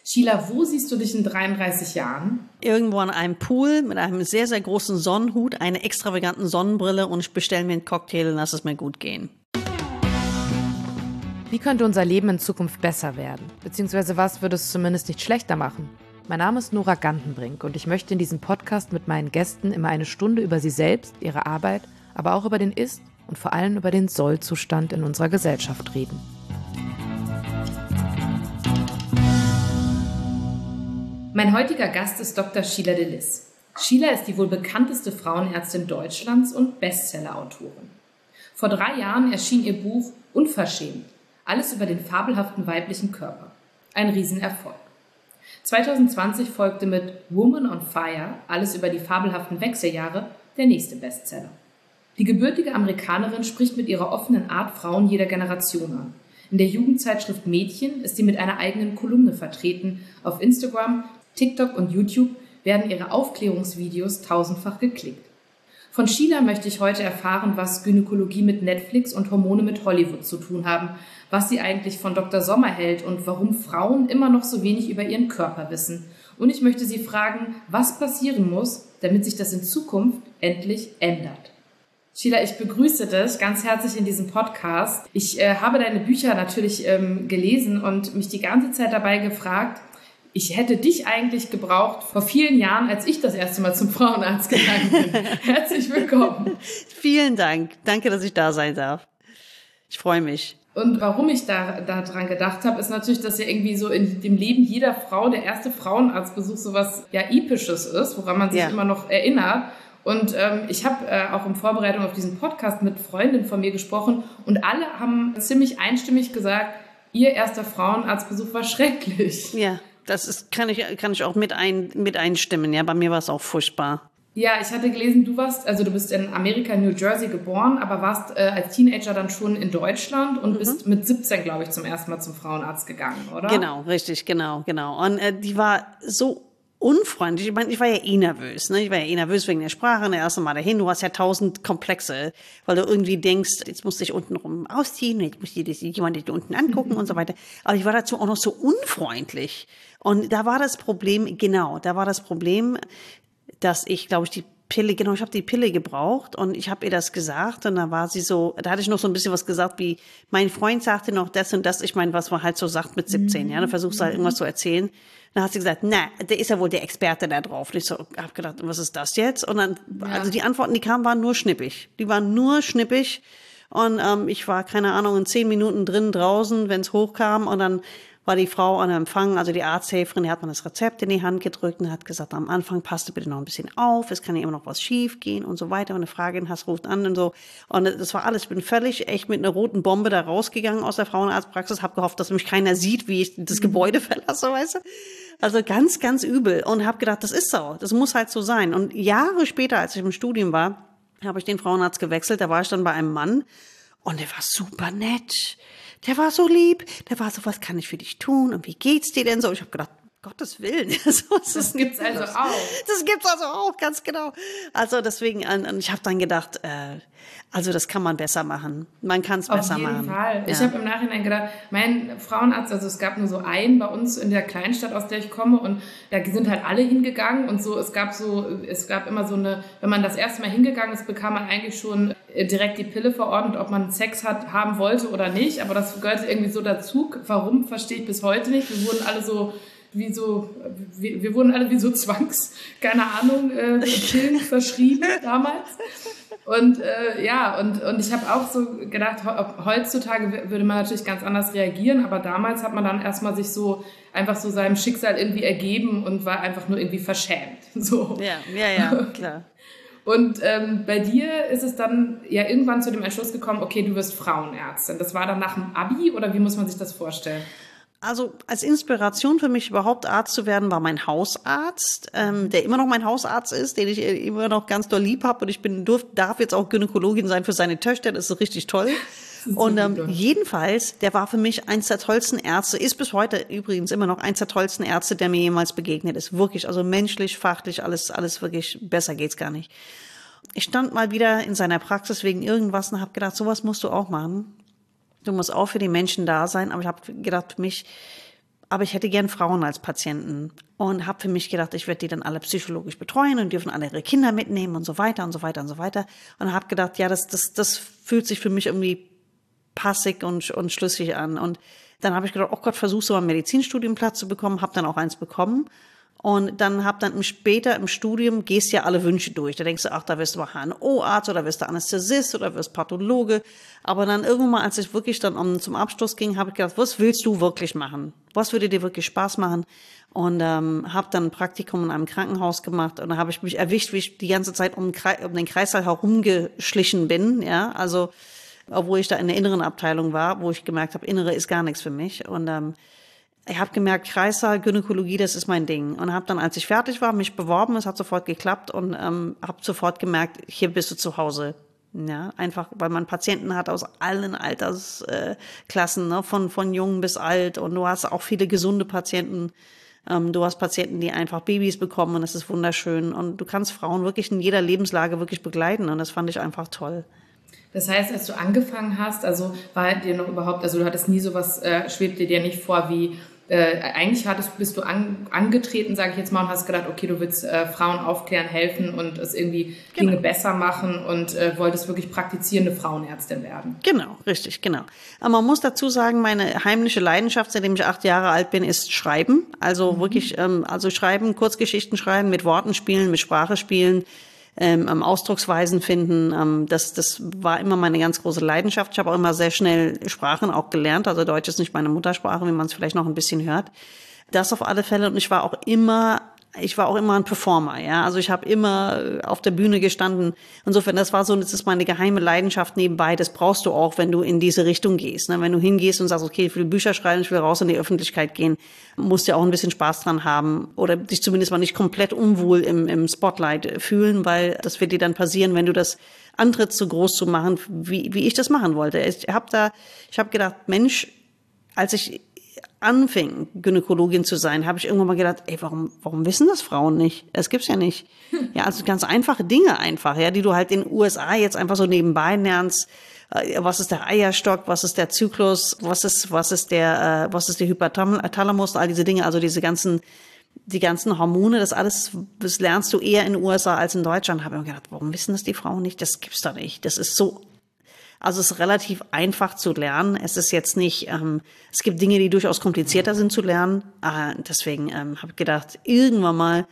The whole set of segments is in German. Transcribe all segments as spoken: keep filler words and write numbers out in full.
Sheila, wo siehst du dich in dreiunddreißig Jahren? Irgendwo an einem Pool mit einem sehr, sehr großen Sonnenhut, einer extravaganten Sonnenbrille und ich bestelle mir einen Cocktail und lass es mir gut gehen. Wie könnte unser Leben in Zukunft besser werden? Beziehungsweise was würde es zumindest nicht schlechter machen? Mein Name ist Nora Gantenbrink und ich möchte in diesem Podcast mit meinen Gästen immer eine Stunde über sie selbst, ihre Arbeit, aber auch über den Ist- und vor allem über den Soll-Zustand in unserer Gesellschaft reden. Mein heutiger Gast ist Doktor Sheila de Lis. Sheila ist die wohl bekannteste Frauenärztin Deutschlands und Bestseller-Autorin. Vor drei Jahren erschien ihr Buch Unverschämt. Alles über den fabelhaften weiblichen Körper. Ein Riesenerfolg. zwanzig zwanzig folgte mit Woman on Fire, alles über die fabelhaften Wechseljahre, der nächste Bestseller. Die gebürtige Amerikanerin spricht mit ihrer offenen Art Frauen jeder Generation an. In der Jugendzeitschrift Mädchen ist sie mit einer eigenen Kolumne vertreten. Auf Instagram, TikTok und YouTube werden ihre Aufklärungsvideos tausendfach geklickt. Von Sheila möchte ich heute erfahren, was Gynäkologie mit Netflix und Hormone mit Hollywood zu tun haben, was sie eigentlich von Doktor Sommer hält und warum Frauen immer noch so wenig über ihren Körper wissen. Und ich möchte sie fragen, was passieren muss, damit sich das in Zukunft endlich ändert. Sheila, ich begrüße dich ganz herzlich in diesem Podcast. Ich äh, habe deine Bücher natürlich ähm, gelesen und mich die ganze Zeit dabei gefragt, ich hätte dich eigentlich gebraucht vor vielen Jahren, als ich das erste Mal zum Frauenarzt gegangen bin. Herzlich willkommen. Vielen Dank. Danke, dass ich da sein darf. Ich freue mich. Und warum ich da, da dran gedacht habe, ist natürlich, dass ja irgendwie so in dem Leben jeder Frau der erste Frauenarztbesuch sowas ja Episches ist, woran man sich ja immer noch erinnert. Und ähm, ich habe äh, auch in Vorbereitung auf diesen Podcast mit Freundinnen von mir gesprochen und alle haben ziemlich einstimmig gesagt, ihr erster Frauenarztbesuch war schrecklich. Ja, das ist, kann ich, kann ich auch mit, ein, mit einstimmen. Ja, bei mir war es auch furchtbar. Ja, ich hatte gelesen, du warst, also du bist in Amerika, New Jersey geboren, aber warst äh, als Teenager dann schon in Deutschland und mhm. bist mit siebzehn, glaube ich, zum ersten Mal zum Frauenarzt gegangen, oder? Genau, richtig, genau, genau. Und äh, die war so unfreundlich. Ich meine, ich war ja eh nervös, ne? Ich war ja eh nervös wegen der Sprache, das erste Mal dahin. Du hast ja tausend Komplexe, weil du irgendwie denkst, jetzt musst du dich unten rum ausziehen, jetzt muss dir jemand unten angucken und so weiter. Aber ich war dazu auch noch so unfreundlich. Und da war das Problem, genau, da war das Problem, dass ich, glaube ich, die Pille, genau, ich habe die Pille gebraucht und ich habe ihr das gesagt und da war sie so, da hatte ich noch so ein bisschen was gesagt wie, mein Freund sagte noch das und das, ich meine, was man halt so sagt mit siebzehn, mhm. ja, dann versuchst du halt irgendwas zu erzählen. Dann hat sie gesagt, na, der ist ja wohl der Experte da drauf. Und ich so, hab gedacht, was ist das jetzt? Und dann, ja. also die Antworten, die kamen, waren nur schnippig. Die waren nur schnippig und ähm, ich war, keine Ahnung, in zehn Minuten drin, draußen, wenn es hochkam und dann war die Frau an Empfang, also die Arzthelferin, die hat mir das Rezept in die Hand gedrückt und hat gesagt, am Anfang passt du bitte noch ein bisschen auf, es kann ja immer noch was schief gehen und so weiter. Und eine Frage hast, ruft an und so. Und das war alles. Ich bin völlig echt mit einer roten Bombe da rausgegangen aus der Frauenarztpraxis, habe gehofft, dass mich keiner sieht, wie ich das Gebäude verlasse, weißt du. Also ganz, ganz übel. Und habe gedacht, das ist so, das muss halt so sein. Und Jahre später, als ich im Studium war, habe ich den Frauenarzt gewechselt. Da war ich dann bei einem Mann und der war super nett. Der war so lieb, der war so, was kann ich für dich tun und wie geht's dir denn so? Ich habe gedacht, Gottes Willen. das das gibt's also auch. Das gibt's also auch, ganz genau. Also deswegen, und ich habe dann gedacht, äh, also das kann man besser machen. Man kann es besser machen. Auf jeden Fall. Ja. Ich habe im Nachhinein gedacht, mein Frauenarzt, also es gab nur so einen bei uns in der Kleinstadt, aus der ich komme und da sind halt alle hingegangen und so, es gab so, es gab immer so eine, wenn man das erste Mal hingegangen ist, bekam man eigentlich schon direkt die Pille verordnet, ob man Sex hat, haben wollte oder nicht, aber das gehörte irgendwie so dazu. Warum, verstehe ich bis heute nicht. Wir wurden alle so wie so, wir, wir wurden alle wie so Zwangs, keine Ahnung, äh, Pillen verschrieben damals. Und äh, ja, und, und ich habe auch so gedacht, heutzutage würde man natürlich ganz anders reagieren, aber damals hat man dann erstmal sich so einfach so seinem Schicksal irgendwie ergeben und war einfach nur irgendwie verschämt. So. Ja, ja, ja, klar. Und ähm, bei dir ist es dann ja irgendwann zu dem Entschluss gekommen, okay, du wirst Frauenärztin. Das war dann nach dem Abi oder wie muss man sich das vorstellen? Also als Inspiration für mich überhaupt Arzt zu werden, war mein Hausarzt, ähm, der immer noch mein Hausarzt ist, den ich immer noch ganz doll lieb habe. Und ich bin durf, darf jetzt auch Gynäkologin sein für seine Töchter. Das ist richtig toll. Ist und ähm, jedenfalls, der war für mich eins der tollsten Ärzte, ist bis heute übrigens immer noch eins der tollsten Ärzte, der mir jemals begegnet ist. Wirklich, also menschlich, fachlich, alles, alles wirklich, besser geht's gar nicht. Ich stand mal wieder in seiner Praxis wegen irgendwas und habe gedacht, sowas musst du auch machen. Du musst auch für die Menschen da sein. Aber ich habe gedacht, für mich, aber ich hätte gern Frauen als Patienten und habe für mich gedacht, ich werde die dann alle psychologisch betreuen und dürfen alle ihre Kinder mitnehmen und so weiter und so weiter und so weiter. Und habe gedacht, ja, das, das, das fühlt sich für mich irgendwie passig und, und schlüssig an. Und dann habe ich gedacht, oh Gott, versuchst du mal einen Medizinstudienplatz zu bekommen, habe dann auch eins bekommen. Und dann hab dann im, später im Studium gehst ja alle Wünsche durch. Da denkst du, ach, da wirst du mal H N O-Arzt oder wirst du Anästhesist oder wirst Pathologe. Aber dann irgendwann mal, als ich wirklich dann um, zum Abschluss ging, habe ich gedacht, was willst du wirklich machen? Was würde dir wirklich Spaß machen? Und ähm, habe dann ein Praktikum in einem Krankenhaus gemacht. Und da habe ich mich erwischt, wie ich die ganze Zeit um, um den Kreißsaal herumgeschlichen bin. Ja, also obwohl ich da in der inneren Abteilung war, wo ich gemerkt habe, Innere ist gar nichts für mich. Und ähm, ich habe gemerkt, Kreißsaal, Gynäkologie, das ist mein Ding. Und habe dann, als ich fertig war, mich beworben. Es hat sofort geklappt und ähm, habe sofort gemerkt, hier bist du zu Hause. Ja, einfach, weil man Patienten hat aus allen Altersklassen, ne, von von jung bis alt. Und du hast auch viele gesunde Patienten. Ähm, du hast Patienten, die einfach Babys bekommen und das ist wunderschön. Und du kannst Frauen wirklich in jeder Lebenslage wirklich begleiten. Und das fand ich einfach toll. Das heißt, als du angefangen hast, also war dir noch überhaupt, also du hattest nie sowas, äh, schwebte dir nicht vor wie, äh, eigentlich hattest, bist du an, angetreten, sage ich jetzt mal, und hast gedacht, okay, du willst äh, Frauen aufklären, helfen und es irgendwie genau. Dinge besser machen und äh, wolltest wirklich praktizierende Frauenärztin werden. Genau, richtig, genau. Aber man muss dazu sagen, meine heimliche Leidenschaft, seitdem ich acht Jahre alt bin, ist Schreiben. Also mhm. wirklich, ähm, also Schreiben, Kurzgeschichten schreiben, mit Worten spielen, mit Sprache spielen, ähm, Ausdrucksweisen finden. Ähm, das, das war immer meine ganz große Leidenschaft. Ich habe auch immer sehr schnell Sprachen auch gelernt. Also Deutsch ist nicht meine Muttersprache, wie man es vielleicht noch ein bisschen hört. Das auf alle Fälle. Und ich war auch immer Ich war auch immer ein Performer, ja. Also ich habe immer auf der Bühne gestanden. Insofern, das war so, das ist meine geheime Leidenschaft nebenbei. Das brauchst du auch, wenn du in diese Richtung gehst. Ne? Wenn du hingehst und sagst, okay, ich will Bücher schreiben, ich will raus in die Öffentlichkeit gehen, musst du ja auch ein bisschen Spaß dran haben oder dich zumindest mal nicht komplett unwohl im, im Spotlight fühlen, weil das wird dir dann passieren, wenn du das antrittst, so groß zu machen, wie, wie ich das machen wollte. Ich habe da, ich habe gedacht, Mensch, als ich anfing, Gynäkologin zu sein, habe ich irgendwann mal gedacht, ey, warum, warum wissen das Frauen nicht? Das gibt's ja nicht. Ja, also ganz einfache Dinge einfach, ja, die du halt in den U S A jetzt einfach so nebenbei lernst. Was ist der Eierstock? Was ist der Zyklus? Was ist, was ist der, was ist der Hypothalamus? All diese Dinge, also diese ganzen, die ganzen Hormone, das alles, das lernst du eher in den U S A als in Deutschland. Habe ich mir gedacht, warum wissen das die Frauen nicht? Das gibt's doch nicht. Das ist so Also es ist relativ einfach zu lernen. Es ist jetzt nicht, ähm, es gibt Dinge, die durchaus komplizierter sind zu lernen. Äh, deswegen ähm, habe ich gedacht, irgendwann mal,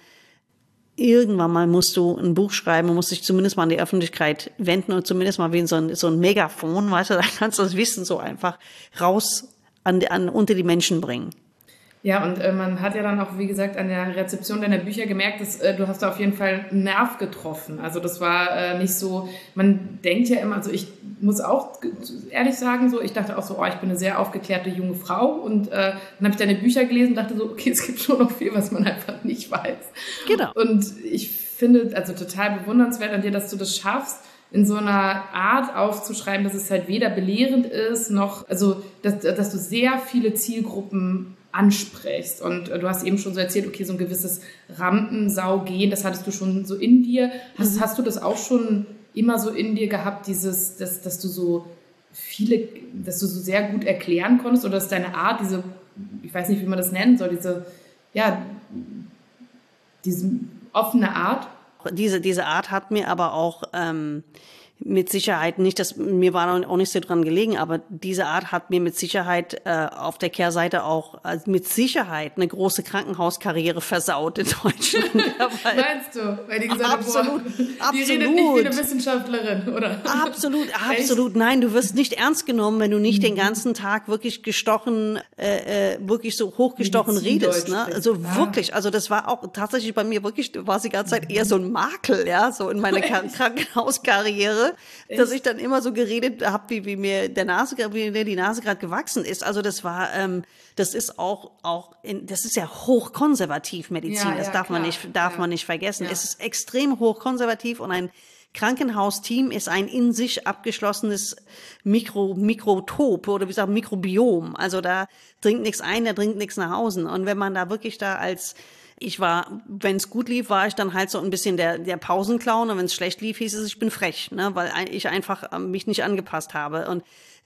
irgendwann mal musst du ein Buch schreiben und musst dich zumindest mal an die Öffentlichkeit wenden und zumindest mal wie so ein, so ein Megafon, weißt du, da kannst du das Wissen so einfach raus an, an unter die Menschen bringen. Ja, und äh, man hat ja dann auch, wie gesagt, an der Rezeption deiner Bücher gemerkt, dass äh, du hast da auf jeden Fall einen Nerv getroffen. Also das war äh, nicht so, man denkt ja immer, also ich muss auch ehrlich sagen, so ich dachte auch so, oh, ich bin eine sehr aufgeklärte junge Frau und äh, dann habe ich deine Bücher gelesen und dachte so, okay, es gibt schon noch viel, was man einfach nicht weiß. Genau. Und ich finde, also total bewundernswert an dir, dass du das schaffst, in so einer Art aufzuschreiben, dass es halt weder belehrend ist, noch, also dass, dass du sehr viele Zielgruppen ansprichst. Und äh, du hast eben schon so erzählt, okay, so ein gewisses Rampensau-Gehen, das hattest du schon so in dir. Hast, mhm. hast du das auch schon immer so in dir gehabt, dieses, dass, dass du so viele, dass du so sehr gut erklären konntest oder dass deine Art, diese, ich weiß nicht, wie man das nennen soll, diese, ja, diese offene Art? Diese, diese Art hat mir aber auch ähm, mit Sicherheit nicht, dass mir war auch nicht so dran gelegen, aber diese Art hat mir mit Sicherheit äh, auf der Kehrseite auch also mit Sicherheit eine große Krankenhauskarriere versaut in Deutschland. Ja, meinst du? Weil die gesagt absolut, haben, die absolut. redet nicht wie eine Wissenschaftlerin, oder? Absolut, absolut. Nein, du wirst nicht ernst genommen, wenn du nicht mhm. den ganzen Tag wirklich gestochen, äh, äh, wirklich so hochgestochen redest. Ne? Also ah. wirklich, also das war auch tatsächlich bei mir wirklich, war es die ganze Zeit eher so ein Makel, ja, so in meiner Kr- Krankenhauskarriere. Echt? Dass ich dann immer so geredet habe, wie, wie mir der Nase, wie mir die Nase gerade gewachsen ist. Also das war, ähm, das ist auch, auch, in, das ist ja hochkonservativ Medizin. Ja, das ja, darf klar. man nicht, darf ja. man nicht vergessen. Ja. Es ist extrem hochkonservativ und ein Krankenhausteam ist ein in sich abgeschlossenes Mikro, Mikrotop oder wie gesagt Mikrobiom. Also da dringt nichts ein, da dringt nichts nach außen. Und wenn man da wirklich da als Ich war, wenn es gut lief, war ich dann halt so ein bisschen der, der Pausenclown und wenn es schlecht lief, hieß es, ich bin frech, ne, weil ich einfach mich nicht angepasst habe. Und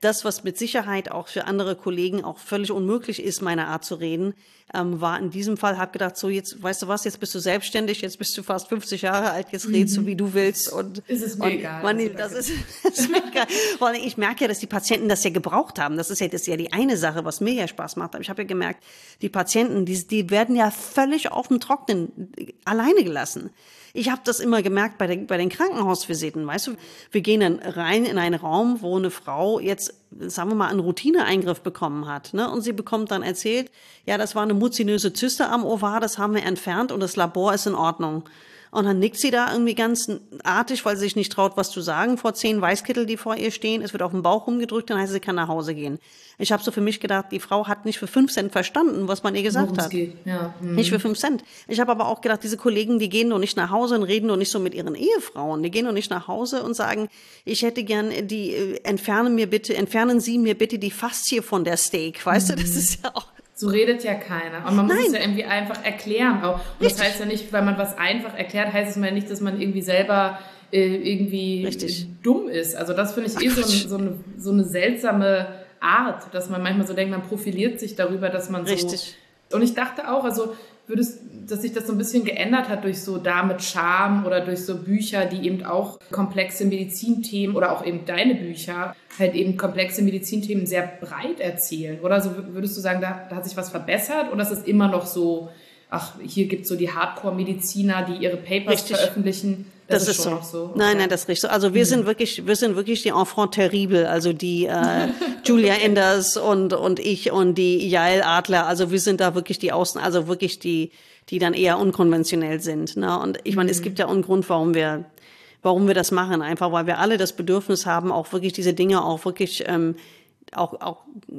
das, was mit Sicherheit auch für andere Kollegen auch völlig unmöglich ist, meine Art zu reden, ähm, war in diesem Fall, habe gedacht, so jetzt, weißt du was, jetzt bist du selbstständig, jetzt bist du fast fünfzig Jahre alt, jetzt mhm. redest du, wie du willst. Und, ist es mir und, egal. Man, also, das, ist, das ist mir egal. Vor allem, ich merke ja, dass die Patienten das ja gebraucht haben. Das ist ja, das ist ja die eine Sache, was mir ja Spaß macht. Aber ich habe ja gemerkt, die Patienten, die, die werden ja völlig auf dem Trocknen alleine gelassen. Ich habe das immer gemerkt bei, den bei den Krankenhausvisiten, weißt du, wir gehen dann rein in einen Raum, wo eine Frau jetzt, sagen wir mal, einen Routineeingriff bekommen hat, ne? Und sie bekommt dann erzählt, ja, das war eine muzinöse Zyste am Ovar, das haben wir entfernt und das Labor ist in Ordnung. Und dann nickt sie da irgendwie ganz artig, weil sie sich nicht traut, was zu sagen, vor zehn Weißkittel, die vor ihr stehen. Es wird auf den Bauch rumgedrückt, dann heißt es, sie kann nach Hause gehen. Ich habe so für mich gedacht, die Frau hat nicht für fünf Cent verstanden, was man ihr gesagt Worum's hat. Geht. Ja. Mhm. Nicht für fünf Cent. Ich habe aber auch gedacht, diese Kollegen, die gehen doch nicht nach Hause und reden doch nicht so mit ihren Ehefrauen. Die gehen doch nicht nach Hause und sagen, ich hätte gern die, äh, entfernen mir bitte, entfernen Sie mir bitte die Faszie von der Steak. Weißt mhm. du, das ist ja auch... So redet ja keiner. Und man muss Nein. es ja irgendwie einfach erklären auch. Und das heißt ja nicht, weil man was einfach erklärt, heißt es mal nicht, dass man irgendwie selber äh, irgendwie Richtig. dumm ist. Also das finde ich eh so, ein, so, eine, so eine seltsame Art, dass man manchmal so denkt, man profiliert sich darüber, dass man so... Richtig. Und ich dachte auch, also würdest, dass sich das so ein bisschen geändert hat durch so Da mit Charme oder durch so Bücher, die eben auch komplexe Medizinthemen oder auch eben deine Bücher halt eben komplexe Medizinthemen sehr breit erzählen. Oder so würdest du sagen, da, da hat sich was verbessert oder ist es immer noch so, ach, hier gibt es so die Hardcore-Mediziner, die ihre Papers Richtig. veröffentlichen. Das, das ist, ist schon so. so. Okay. Nein, nein, das ist richtig so. Also wir mhm. sind wirklich, wir sind wirklich die Enfant terrible, also die äh, Julia Enders und und ich und die Jael Adler. Also wir sind da wirklich die Außen, also wirklich die, die dann eher unkonventionell sind. Ne? Und ich meine, mhm. es gibt ja einen Grund, warum wir, warum wir das machen, einfach weil wir alle das Bedürfnis haben, auch wirklich diese Dinge auch wirklich ähm, auch auch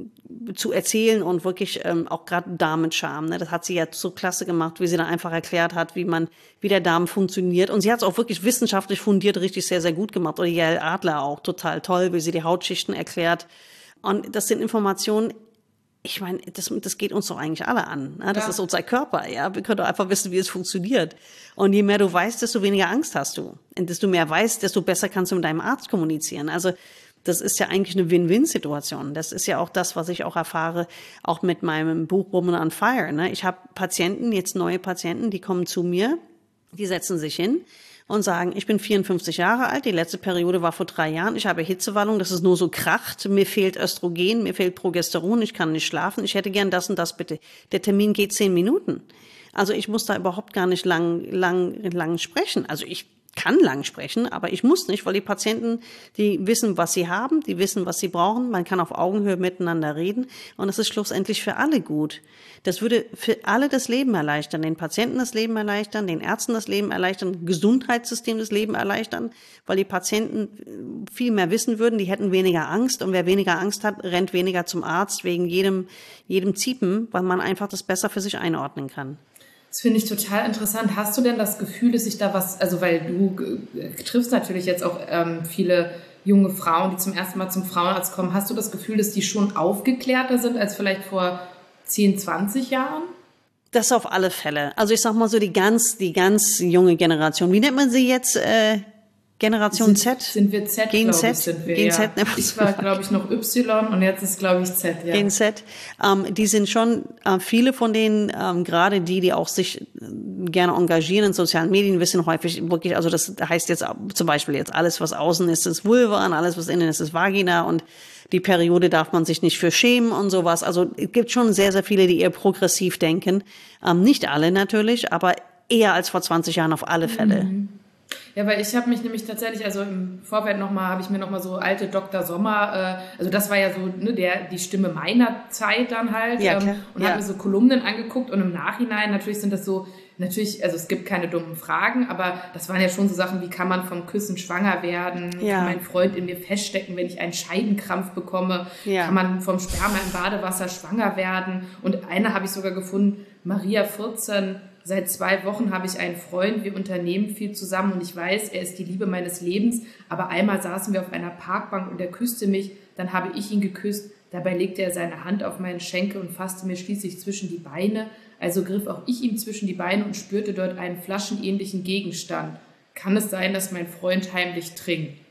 zu erzählen und wirklich ähm, auch gerade Damenscham, ne, das hat sie ja so klasse gemacht, wie sie dann einfach erklärt hat, wie man wie der Darm funktioniert und sie hat es auch wirklich wissenschaftlich fundiert richtig sehr sehr gut gemacht. Oder Jael Adler auch total toll, wie sie die Hautschichten erklärt und das sind Informationen. Ich meine, das, das geht uns doch eigentlich alle an. Ne? Das ja. ist unser Körper, ja. Wir können doch einfach wissen, wie es funktioniert. Und je mehr du weißt, desto weniger Angst hast du. Und desto mehr weißt, desto besser kannst du mit deinem Arzt kommunizieren. Also das ist ja eigentlich eine Win-Win-Situation. Das ist ja auch das, was ich auch erfahre, auch mit meinem Buch Woman on Fire. Ne? Ich habe Patienten, jetzt neue Patienten, die kommen zu mir, die setzen sich hin und sagen, ich bin vierundfünfzig Jahre alt, die letzte Periode war vor drei Jahren, ich habe Hitzewallung, das ist nur so kracht, mir fehlt Östrogen, mir fehlt Progesteron, ich kann nicht schlafen, ich hätte gern das und das bitte. Der Termin geht zehn Minuten. Also ich muss da überhaupt gar nicht lang, lang, lang sprechen. Also ich kann lang sprechen, aber ich muss nicht, weil die Patienten, die wissen, was sie haben, die wissen, was sie brauchen. Man kann auf Augenhöhe miteinander reden und es ist schlussendlich für alle gut. Das würde für alle das Leben erleichtern, den Patienten das Leben erleichtern, den Ärzten das Leben erleichtern, Gesundheitssystem das Leben erleichtern, weil die Patienten viel mehr wissen würden, die hätten weniger Angst und wer weniger Angst hat, rennt weniger zum Arzt wegen jedem, jedem Ziepen, weil man einfach das besser für sich einordnen kann. Das finde ich total interessant. Hast du denn das Gefühl, dass sich da was, also weil du äh, triffst natürlich jetzt auch ähm, viele junge Frauen, die zum ersten Mal zum Frauenarzt kommen, hast du das Gefühl, dass die schon aufgeklärter sind als vielleicht vor zehn, zwanzig Jahren? Das auf alle Fälle. Also ich sag mal so die ganz, die ganz junge Generation. Wie nennt man sie jetzt? Äh, Generation sind, Z? Sind wir Z, Gen glaube Z? ich, sind wir, Gen ja. Z, Ich war, glaube ich, noch Y und jetzt ist, glaube ich, Z, ja. Gen Z. Ähm, die sind schon, äh, viele von denen, ähm, gerade die, die auch sich äh, gerne engagieren in sozialen Medien, wissen häufig wirklich, also das heißt jetzt zum Beispiel jetzt alles, was außen ist, ist Vulva und alles, was innen ist, ist Vagina und die Periode darf man sich nicht für schämen und sowas. Also es gibt schon sehr, sehr viele, die eher progressiv denken. Ähm, nicht alle natürlich, aber eher als vor zwanzig Jahren auf alle Fälle. Mhm. Ja, weil ich habe mich nämlich tatsächlich, also im Vorfeld nochmal, habe ich mir nochmal so alte Doktor Sommer, äh, also das war ja so ne, der die Stimme meiner Zeit dann halt, ja, ähm, und ja. habe mir so Kolumnen angeguckt und im Nachhinein natürlich sind das so, natürlich, also es gibt keine dummen Fragen, aber das waren ja schon so Sachen, wie kann man vom Küssen schwanger werden, ja. kann mein Freund in mir feststecken, wenn ich einen Scheidenkrampf bekomme, ja. kann man vom Sperma im Badewasser schwanger werden und eine habe ich sogar gefunden, Maria vierzehn, seit zwei Wochen habe ich einen Freund, wir unternehmen viel zusammen und ich weiß, er ist die Liebe meines Lebens, aber einmal saßen wir auf einer Parkbank und er küsste mich, dann habe ich ihn geküsst, dabei legte er seine Hand auf meinen Schenkel und fasste mir schließlich zwischen die Beine, also griff auch ich ihm zwischen die Beine und spürte dort einen flaschenähnlichen Gegenstand. Kann es sein, dass mein Freund heimlich trinkt?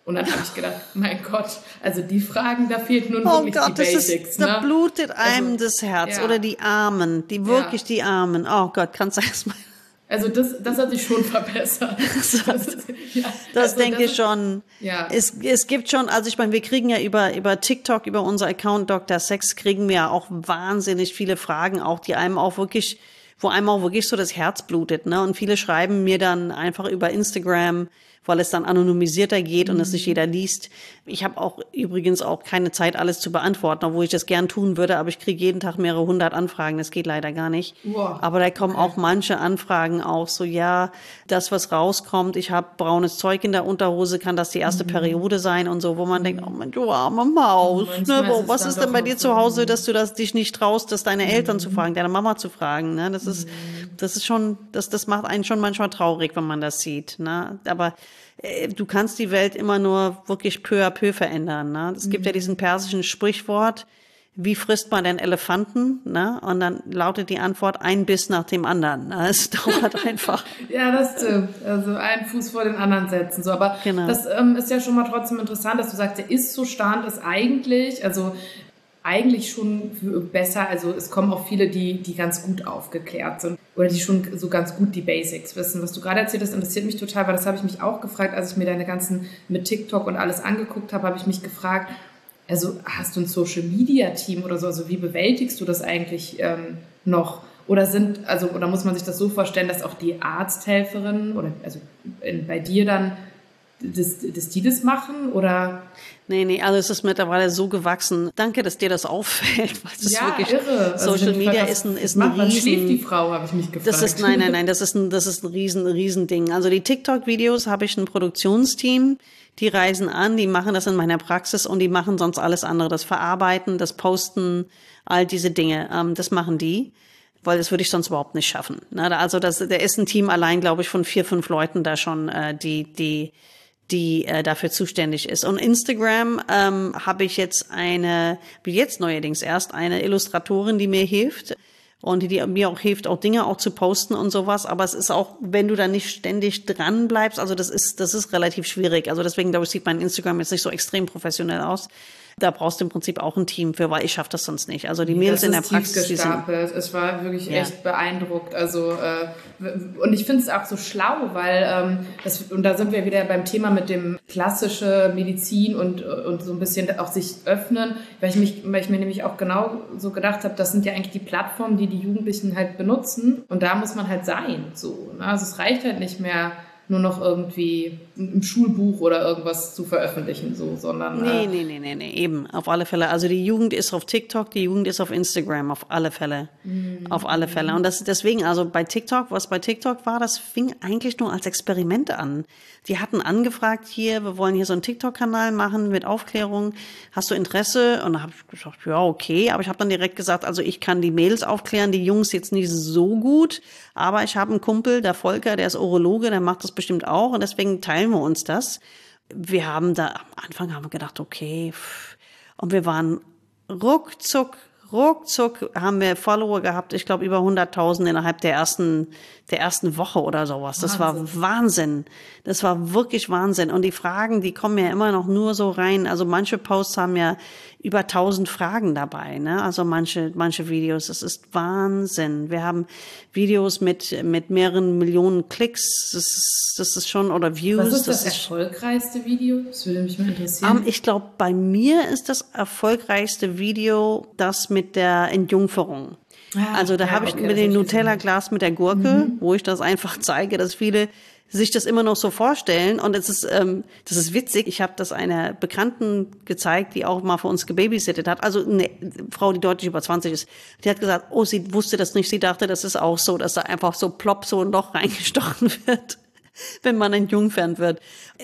Und dann habe ich gedacht, mein Gott, also die Fragen, da fehlt nun oh wirklich Gott, die das Basics. Ist, ne? Da blutet einem also, das Herz. Ja. Oder die Armen, die wirklich ja. die Armen. Oh Gott, kannst du erst mal... Also das, das hat sich schon verbessert. Das, das, ist, ja, das also denke das ich schon. Ja. Es, es gibt schon, also ich meine, wir kriegen ja über, über TikTok, über unser Account Doktor Sex, kriegen wir ja auch wahnsinnig viele Fragen, auch die einem auch wirklich, wo einem auch wirklich so das Herz blutet, ne? Und viele schreiben mir dann einfach über Instagram, weil es dann anonymisierter geht und mhm. es nicht jeder liest. Ich habe auch übrigens auch keine Zeit, alles zu beantworten, obwohl ich das gern tun würde, aber ich kriege jeden Tag mehrere hundert Anfragen, das geht leider gar nicht. Wow. Aber da kommen okay. auch manche Anfragen auch so, ja, das, was rauskommt, ich habe braunes Zeug in der Unterhose, kann das die erste mhm. Periode sein und so, wo man mhm. denkt, oh mein, du arme Maus, ne, wo, was ist denn bei dir zu Hause, dass du das dich nicht traust, das deine mhm. Eltern zu fragen, deine Mama zu fragen, ne, das mhm. ist, das ist schon, das, das macht einen schon manchmal traurig, wenn man das sieht, ne, aber du kannst die Welt immer nur wirklich peu à peu verändern. Ne? Es gibt mhm. ja diesen persischen Sprichwort, wie frisst man den Elefanten? Ne? Und dann lautet die Antwort, ein Biss nach dem anderen. Ne? Es dauert einfach. Ja, das stimmt. Also einen Fuß vor den anderen setzen. So, aber genau. das ähm, ist ja schon mal trotzdem interessant, dass du sagst, der Ist-Zustand ist eigentlich, also eigentlich schon besser, also es kommen auch viele, die, die ganz gut aufgeklärt sind oder die schon so ganz gut die Basics wissen. Was du gerade erzählt hast, interessiert mich total, weil das habe ich mich auch gefragt, als ich mir deine ganzen mit TikTok und alles angeguckt habe, habe ich mich gefragt, also hast du ein Social-Media-Team oder so, also wie bewältigst du das eigentlich ähm, noch? Oder sind, also, oder muss man sich das so vorstellen, dass auch die Arzthelferinnen oder also in, bei dir dann dass, dass die das machen oder? Nee, nee, also es ist mittlerweile so gewachsen. Danke, dass dir das auffällt. Weil das ja, wirklich irre. Social also, Media was, ist ein, ist macht, ein riesen... Wann schläft die Frau, habe ich mich gefragt. Das ist, nein, nein, nein, das ist ein, das ist ein riesen, riesen Ding. Also die TikTok-Videos habe ich ein Produktionsteam, die reisen an, die machen das in meiner Praxis und die machen sonst alles andere. Das Verarbeiten, das Posten, all diese Dinge, ähm, das machen die. Weil das würde ich sonst überhaupt nicht schaffen. Also das, da ist ein Team allein, glaube ich, von vier, fünf Leuten da schon, äh, die, die, die äh, dafür zuständig ist. Und Instagram ähm, habe ich jetzt eine, wie jetzt neuerdings erst, eine Illustratorin, die mir hilft und die, die mir auch hilft, auch Dinge auch zu posten und sowas. Aber es ist auch, wenn du da nicht ständig dran bleibst, also das ist, das ist relativ schwierig. Also deswegen, glaube ich, sieht mein Instagram jetzt nicht so extrem professionell aus. Da brauchst du im Prinzip auch ein Team für, weil ich schaffe das sonst nicht. Also die Mails in der Praxis, die sind... Es war wirklich ja. echt beeindruckt. Also äh, und ich finde es auch so schlau, weil ähm, das, und da sind wir wieder beim Thema mit dem klassische Medizin und und so ein bisschen auch sich öffnen, weil ich mich, weil ich mir nämlich auch genau so gedacht habe, das sind ja eigentlich die Plattformen, die die Jugendlichen halt benutzen und da muss man halt sein. So, ne? Also es reicht halt nicht mehr nur noch irgendwie im Schulbuch oder irgendwas zu veröffentlichen, so, sondern... Nee, äh, nee, nee, nee, nee, eben, auf alle Fälle. Also die Jugend ist auf TikTok, die Jugend ist auf Instagram, auf alle Fälle. Mhm. Auf alle Fälle. Und das deswegen, also bei TikTok, was bei TikTok war, das fing eigentlich nur als Experiment an. Die hatten angefragt, hier, wir wollen hier so einen TikTok-Kanal machen mit Aufklärung. Hast du Interesse? Und da habe ich gesagt, ja, okay. Aber ich habe dann direkt gesagt, also ich kann die Mädels aufklären, die Jungs jetzt nicht so gut. Aber ich habe einen Kumpel, der Volker, der ist Urologe, der macht das bestimmt auch. Und deswegen teilen wir uns das. Wir haben da, am Anfang haben wir gedacht, okay. Und wir waren ruckzuck, ruckzuck haben wir Follower gehabt, ich glaube über hunderttausend innerhalb der ersten der ersten Woche oder sowas. Das Wahnsinn. war Wahnsinn. Das war wirklich Wahnsinn. Und die Fragen, die kommen ja immer noch nur so rein. Also manche Posts haben ja über tausend Fragen dabei, ne? Also manche manche Videos. Das ist Wahnsinn. Wir haben Videos mit mit mehreren Millionen Klicks. Das ist das ist schon oder Views. Was ist das, das erfolgreichste Video? Das würde mich mal interessieren. Um, ich glaube, bei mir ist das erfolgreichste Video das mit der Entjungferung. Ah, also da ja, habe ich okay, mit dem Nutella-Glas mit der Gurke, mhm. wo ich das einfach zeige, dass viele sich das immer noch so vorstellen. Und es ist, ähm, das ist witzig. Ich habe das einer Bekannten gezeigt, die auch mal für uns gebabysittet hat. Also eine Frau, die deutlich über zwanzig ist. Die hat gesagt, oh, sie wusste das nicht. Sie dachte, das ist auch so, dass da einfach so plopp so ein Loch reingestochen wird, wenn man entjungfern wird.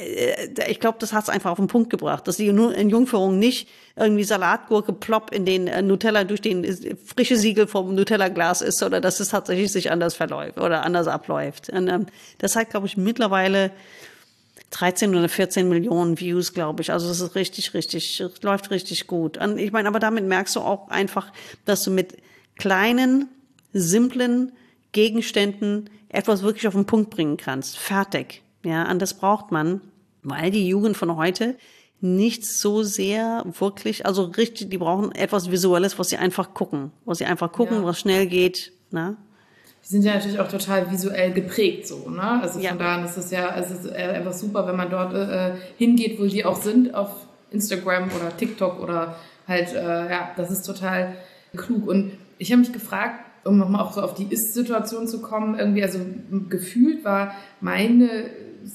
Ich glaube, das hat es einfach auf den Punkt gebracht, dass die Entjungferung nicht irgendwie Salatgurke plopp in den Nutella durch den frische Siegel vom Nutella-Glas ist, oder dass es tatsächlich sich anders verläuft oder anders abläuft. Und ähm, das hat, glaube ich, mittlerweile dreizehn oder vierzehn Millionen Views, glaube ich. Also das ist richtig, richtig, läuft richtig gut. Und ich meine, aber damit merkst du auch einfach, dass du mit kleinen, simplen Gegenständen etwas wirklich auf den Punkt bringen kannst. Fertig. Ja, und das braucht man. weil die Jugend von heute nicht so sehr wirklich, also richtig, die brauchen etwas Visuelles, was sie einfach gucken, was sie einfach gucken, ja. was schnell geht, ne? Die sind ja natürlich auch total visuell geprägt, so, ne? Also ja. von daher ist es ja, es ist einfach super, wenn man dort äh, hingeht, wo die auch sind, auf Instagram oder TikTok oder halt, äh, ja, das ist total klug. Und ich habe mich gefragt, um nochmal auch so auf die Ist-Situation zu kommen, irgendwie, also gefühlt war meine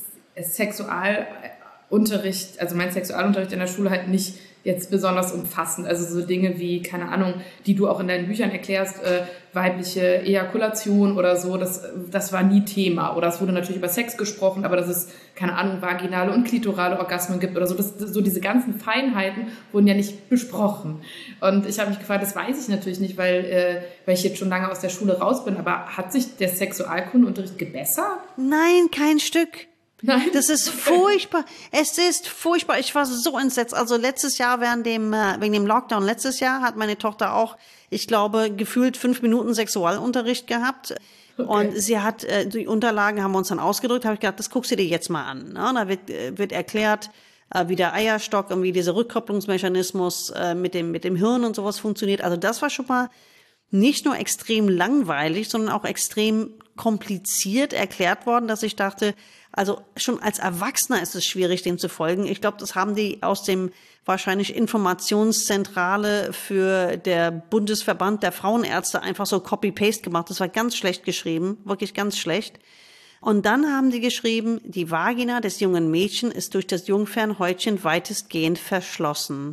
Sexualunterricht, also mein Sexualunterricht in der Schule halt nicht jetzt besonders umfassend. Also so Dinge wie, keine Ahnung, die du auch in deinen Büchern erklärst, äh, weibliche Ejakulation oder so, das, das war nie Thema. Oder es wurde natürlich über Sex gesprochen, aber dass es, keine Ahnung, vaginale und klitorale Orgasmen gibt oder so. Das, so diese ganzen Feinheiten wurden ja nicht besprochen. Und ich habe mich gefragt, das weiß ich natürlich nicht, weil, äh, weil ich jetzt schon lange aus der Schule raus bin, aber hat sich der Sexualkundeunterricht gebessert? Nein, kein Stück. Nein. Das ist furchtbar. Es ist furchtbar. Ich war so entsetzt. Also letztes Jahr während dem, äh, wegen dem Lockdown letztes Jahr hat meine Tochter auch, ich glaube, gefühlt fünf Minuten Sexualunterricht gehabt. Okay. Und sie hat, äh, die Unterlagen haben wir uns dann ausgedrückt, habe ich gedacht, das guckst du dir jetzt mal an. Ne? Da wird, äh, wird erklärt, äh, wie der Eierstock und wie dieser Rückkopplungsmechanismus äh, mit dem, mit dem Hirn und sowas funktioniert. Also das war schon mal nicht nur extrem langweilig, sondern auch extrem kompliziert erklärt worden, dass ich dachte, also schon als Erwachsener ist es schwierig, dem zu folgen. Ich glaube, das haben die aus dem wahrscheinlich Informationszentrale für der Bundesverband der Frauenärzte einfach so Copy-Paste gemacht. Das war ganz schlecht geschrieben, wirklich ganz schlecht. Und dann haben die geschrieben, die Vagina des jungen Mädchens ist durch das Jungfernhäutchen weitestgehend verschlossen.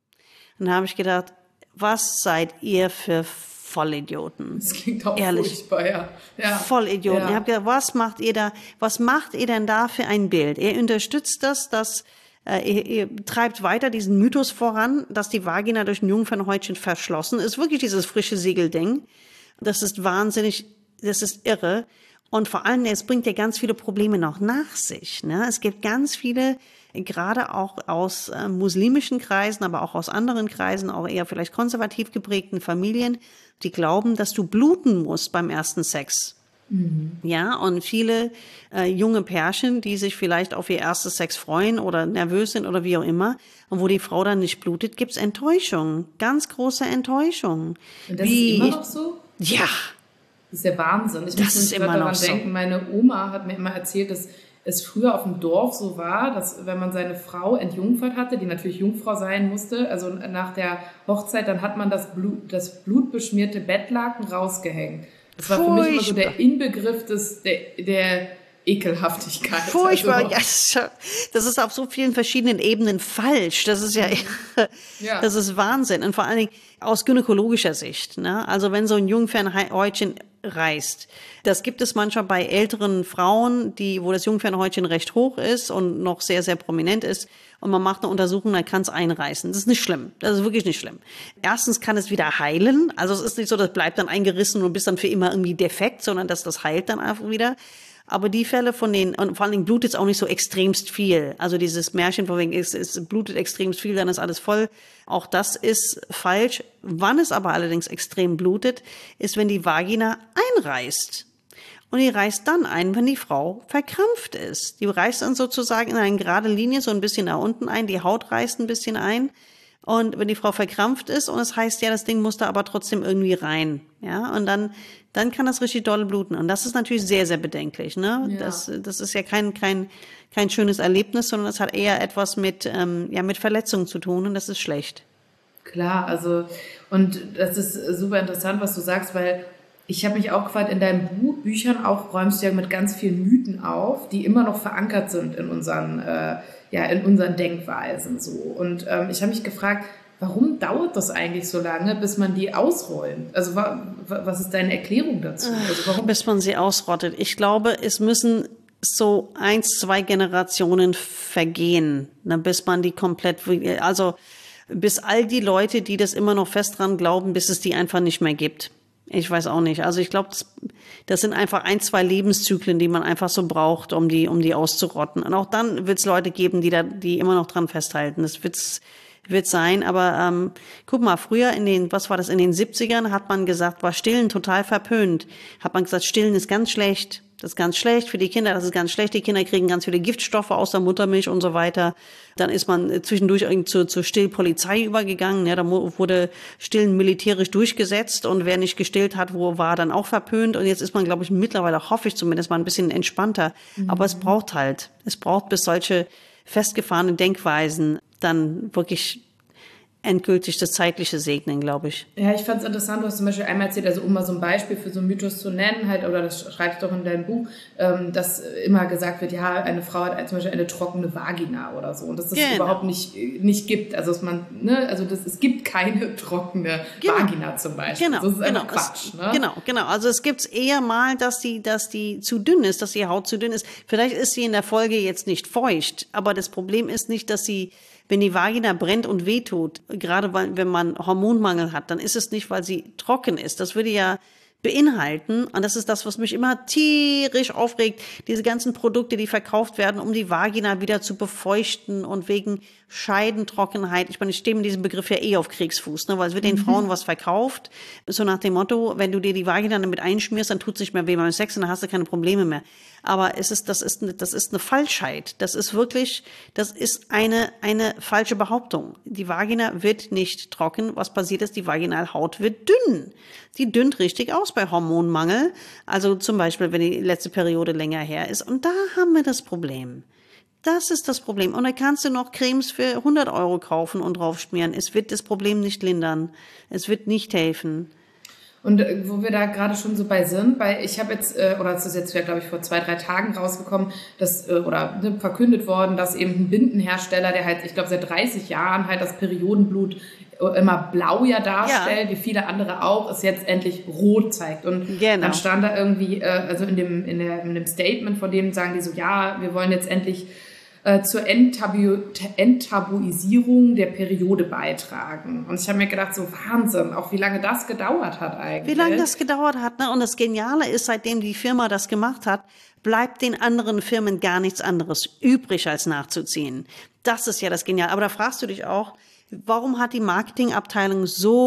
Und da habe ich gedacht, was seid ihr für Vollidioten. Das klingt auch Ehrlich. furchtbar, ja. ja. Vollidioten. Ja. Ich habe gedacht, was macht ihr da, was macht ihr denn da für ein Bild? Ihr unterstützt das, dass äh, ihr, ihr treibt weiter diesen Mythos voran, dass die Vagina durch ein Jungfernhäutchen verschlossen ist. Wirklich dieses frische Segelding. Das ist wahnsinnig, das ist irre. Und vor allem, es bringt ja ganz viele Probleme noch nach sich. Ne? Es gibt ganz viele, gerade auch aus äh, muslimischen Kreisen, aber auch aus anderen Kreisen, auch eher vielleicht konservativ geprägten Familien, die glauben, dass du bluten musst beim ersten Sex. Mhm. Ja, und viele äh, junge Pärchen, die sich vielleicht auf ihr erstes Sex freuen oder nervös sind oder wie auch immer, und wo die Frau dann nicht blutet, gibt's Enttäuschung, ganz große Enttäuschung. Und das wie, ist immer noch so? Ja. Das ist der Wahnsinn. Ich das muss ist nicht immer daran noch denken, so. Meine Oma hat mir immer erzählt, dass es früher auf dem Dorf so war, dass wenn man seine Frau entjungfert hatte, die natürlich Jungfrau sein musste, also nach der Hochzeit, dann hat man das, Blut, das blutbeschmierte Bettlaken rausgehängt. Das war Furchtbar. Für mich immer so der Inbegriff des, der, der Ekelhaftigkeit. Furchtbar, also, ja, das ist auf so vielen verschiedenen Ebenen falsch. Das ist ja, ja. das ist Wahnsinn. Und vor allen Dingen aus gynäkologischer Sicht. Ne? Also wenn so ein Jungfernhäutchen reißt, das gibt es manchmal bei älteren Frauen, die, wo das Jungfernhäutchen recht hoch ist und noch sehr, sehr prominent ist. Und man macht eine Untersuchung, dann kann es einreißen. Das ist nicht schlimm. Das ist wirklich nicht schlimm. Erstens kann es wieder heilen. Also es ist nicht so, das bleibt dann eingerissen und bist dann für immer irgendwie defekt, sondern dass das heilt dann einfach wieder. Aber die Fälle von den, und vor allen Dingen blutet es auch nicht so extremst viel. Also dieses Märchen von wegen, es, es blutet extremst viel, dann ist alles voll. Auch das ist falsch. Wann es aber allerdings extrem blutet, ist, wenn die Vagina einreißt. Und die reißt dann ein, wenn die Frau verkrampft ist. Die reißt dann sozusagen in eine gerade Linie so ein bisschen nach unten ein, die Haut reißt ein bisschen ein. Und wenn die Frau verkrampft ist, und es heißt ja, das Ding muss da aber trotzdem irgendwie rein. Ja, und dann, dann kann das richtig doll bluten. Und das ist natürlich sehr, sehr bedenklich, ne? Ja. Das, das ist ja kein, kein, kein schönes Erlebnis, sondern es hat eher etwas mit, ähm, ja, mit Verletzungen zu tun, und das ist schlecht. Klar, also, und das ist super interessant, was du sagst, weil ich habe mich auch gefragt, in deinen Buch, Büchern auch räumst du ja mit ganz vielen Mythen auf, die immer noch verankert sind in unseren, äh, ja, in unseren Denkweisen so. Und ähm, ich habe mich gefragt, warum dauert das eigentlich so lange, bis man die ausräumt? Also wa, wa, was ist deine Erklärung dazu? Also warum? Bis man sie ausrottet. Ich glaube, es müssen so eins, zwei Generationen vergehen, ne, bis man die komplett, also bis all die Leute, die das immer noch fest dran glauben, bis es die einfach nicht mehr gibt. Ich weiß auch nicht. Also ich glaube, das, das sind einfach ein, zwei Lebenszyklen, die man einfach so braucht, um die, um die auszurotten. Und auch dann wird es Leute geben, die da, die immer noch dran festhalten. Das wird's, wird sein. Aber ähm, guck mal, früher in den, was war das, in den siebzigern hat man gesagt, war Stillen total verpönt. Hat man gesagt, Stillen ist ganz schlecht. Das ist ganz schlecht für die Kinder, das ist ganz schlecht. Die Kinder kriegen ganz viele Giftstoffe aus der Muttermilch und so weiter. Dann ist man zwischendurch zur, zur Stillpolizei übergegangen. Ja, da wurde Stillen militärisch durchgesetzt und wer nicht gestillt hat, wo war dann auch verpönt. Und jetzt ist man, glaube ich, mittlerweile, hoffe ich zumindest, mal ein bisschen entspannter. Mhm. Aber es braucht halt, es braucht bis solche festgefahrenen Denkweisen dann wirklich endgültig das Zeitliche segnen, glaube ich. Ja, ich fand es interessant, du hast zum Beispiel einmal erzählt, also um mal so ein Beispiel für so einen Mythos zu nennen, halt, oder das schreibst du auch in deinem Buch, ähm, dass immer gesagt wird, ja, eine Frau hat zum Beispiel eine trockene Vagina oder so, und dass das genau. überhaupt nicht, nicht gibt, also dass man, ne, also das, es gibt keine trockene genau. Vagina zum Beispiel. Genau, das ist genau, einfach Quatsch. Es, ne? Genau, genau, also es gibt eher mal, dass die, dass die zu dünn ist, dass die Haut zu dünn ist. Vielleicht ist sie in der Folge jetzt nicht feucht, aber das Problem ist nicht, dass sie wenn die Vagina brennt und wehtut, gerade weil, wenn man Hormonmangel hat, dann ist es nicht, weil sie trocken ist. Das würde ja beinhalten, und das ist das, was mich immer tierisch aufregt, diese ganzen Produkte, die verkauft werden, um die Vagina wieder zu befeuchten und wegen Scheidentrockenheit. Ich meine, ich stehe mit diesem Begriff ja eh auf Kriegsfuß, ne, weil es wird den mhm. Frauen was verkauft, so nach dem Motto, wenn du dir die Vagina damit einschmierst, dann tut es nicht mehr weh beim Sex und dann hast du keine Probleme mehr. Aber es ist, das ist, das ist eine Falschheit. Das ist wirklich, das ist eine, eine falsche Behauptung. Die Vagina wird nicht trocken. Was passiert ist, die Vaginalhaut wird dünn. Die dünnt richtig aus bei Hormonmangel. Also zum Beispiel, wenn die letzte Periode länger her ist. Und da haben wir das Problem. Das ist das Problem. Und da kannst du noch Cremes für hundert Euro kaufen und draufschmieren. Es wird das Problem nicht lindern. Es wird nicht helfen. Und äh, wo wir da gerade schon so bei sind, weil ich habe jetzt, äh, oder es ist jetzt ja, glaube ich, vor zwei, drei Tagen rausgekommen, dass, äh, oder ne, verkündet worden, dass eben ein Bindenhersteller, der halt, ich glaube, seit dreißig Jahren halt das Periodenblut immer blau ja darstellt, ja. wie viele andere auch, es jetzt endlich rot zeigt. Und genau. dann stand da irgendwie, äh, also in dem, in, der, in dem Statement von denen sagen die so, ja, wir wollen jetzt endlich äh, zur Enttabu- Enttabuisierung der Periode beitragen. Und ich habe mir gedacht, so Wahnsinn, auch wie lange das gedauert hat eigentlich. Wie lange das gedauert hat, ne? Und das Geniale ist, seitdem die Firma das gemacht hat, bleibt den anderen Firmen gar nichts anderes übrig, als nachzuziehen. Das ist ja das Geniale. Aber da fragst du dich auch, warum hat die Marketingabteilung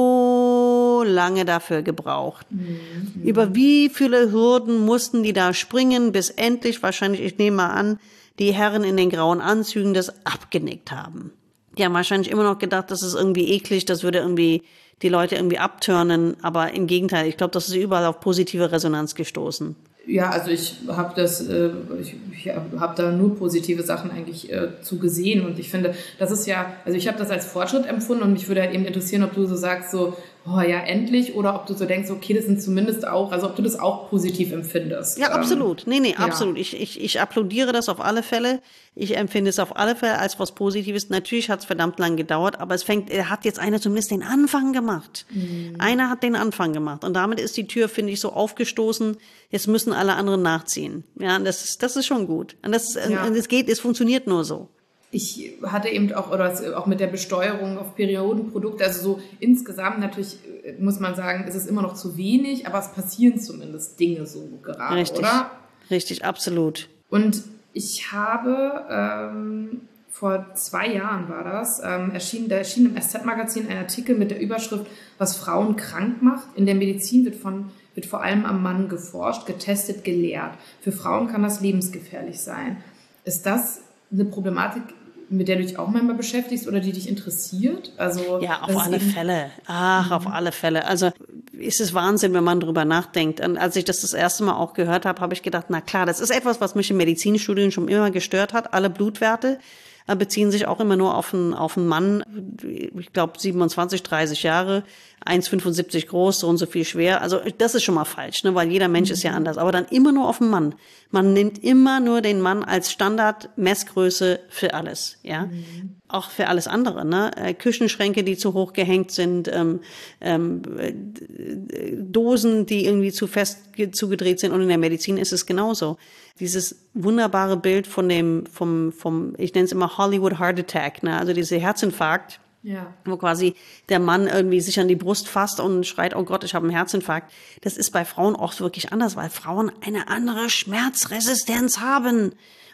so lange dafür gebraucht? Mhm. Über wie viele Hürden mussten die da springen, bis endlich wahrscheinlich, ich nehme mal an, die Herren in den grauen Anzügen das abgenickt haben. Die haben wahrscheinlich immer noch gedacht, das ist irgendwie eklig, das würde irgendwie die Leute irgendwie abturnen, aber im Gegenteil, ich glaube, das ist überall auf positive Resonanz gestoßen. Ja, also ich habe das, äh, ich, ich habe da nur positive Sachen eigentlich äh, zu gesehen, und ich finde, das ist ja, also ich habe das als Fortschritt empfunden, und mich würde halt eben interessieren, ob du so sagst, so, oh ja, endlich, oder ob du so denkst, okay, das sind zumindest auch, also ob du das auch positiv empfindest. Ja, absolut. Nee, nee, ja. absolut. Ich, ich, ich applaudiere das auf alle Fälle. Ich empfinde es auf alle Fälle als was Positives. Natürlich hat es verdammt lang gedauert, aber es fängt, er hat jetzt einer zumindest den Anfang gemacht. Mhm. Einer hat den Anfang gemacht, und damit ist die Tür, finde ich, so aufgestoßen. Jetzt müssen alle anderen nachziehen. Ja, das ist, das ist schon gut. Und das, ja. und es geht, es funktioniert nur so. Ich hatte eben auch, oder auch mit der Besteuerung auf Periodenprodukte, also so insgesamt natürlich, muss man sagen, ist es immer noch zu wenig, aber es passieren zumindest Dinge so gerade, Richtig. Oder? Richtig, absolut. Und ich habe, ähm, vor zwei Jahren war das, ähm, erschien, da erschien im S Z-Magazin ein Artikel mit der Überschrift, was Frauen krank macht. In der Medizin wird von wird vor allem am Mann geforscht, getestet, gelehrt. Für Frauen kann das lebensgefährlich sein. Ist das eine Problematik, mit der du dich auch manchmal beschäftigst oder die dich interessiert? Also, ja, auf alle Fälle. Ach, mhm. auf alle Fälle. Also ist es Wahnsinn, wenn man drüber nachdenkt. Und als ich das das erste Mal auch gehört habe, habe ich gedacht, na klar, das ist etwas, was mich im Medizinstudium schon immer gestört hat. Alle Blutwerte beziehen sich auch immer nur auf einen, auf einen Mann, ich glaube siebenundzwanzig, dreißig Jahre, eins Komma fünfundsiebzig groß, so und so viel schwer. Also das ist schon mal falsch, ne, weil jeder Mensch ist ja anders. Aber dann immer nur auf einen Mann. Man nimmt immer nur den Mann als Standard-Messgröße für alles, ja. Mhm. Auch für alles andere, ne? Küchenschränke, die zu hoch gehängt sind, ähm, ähm, Dosen, die irgendwie zu fest zugedreht sind. Und in der Medizin ist es genauso. Dieses wunderbare Bild von dem, vom, vom, ich nenne es immer Hollywood Heart Attack, ne? Also diese Herzinfarkt. Ja. Wo quasi der Mann irgendwie sich an die Brust fasst und schreit, oh Gott, ich habe einen Herzinfarkt. Das ist bei Frauen oft wirklich anders, weil Frauen eine andere Schmerzresistenz haben.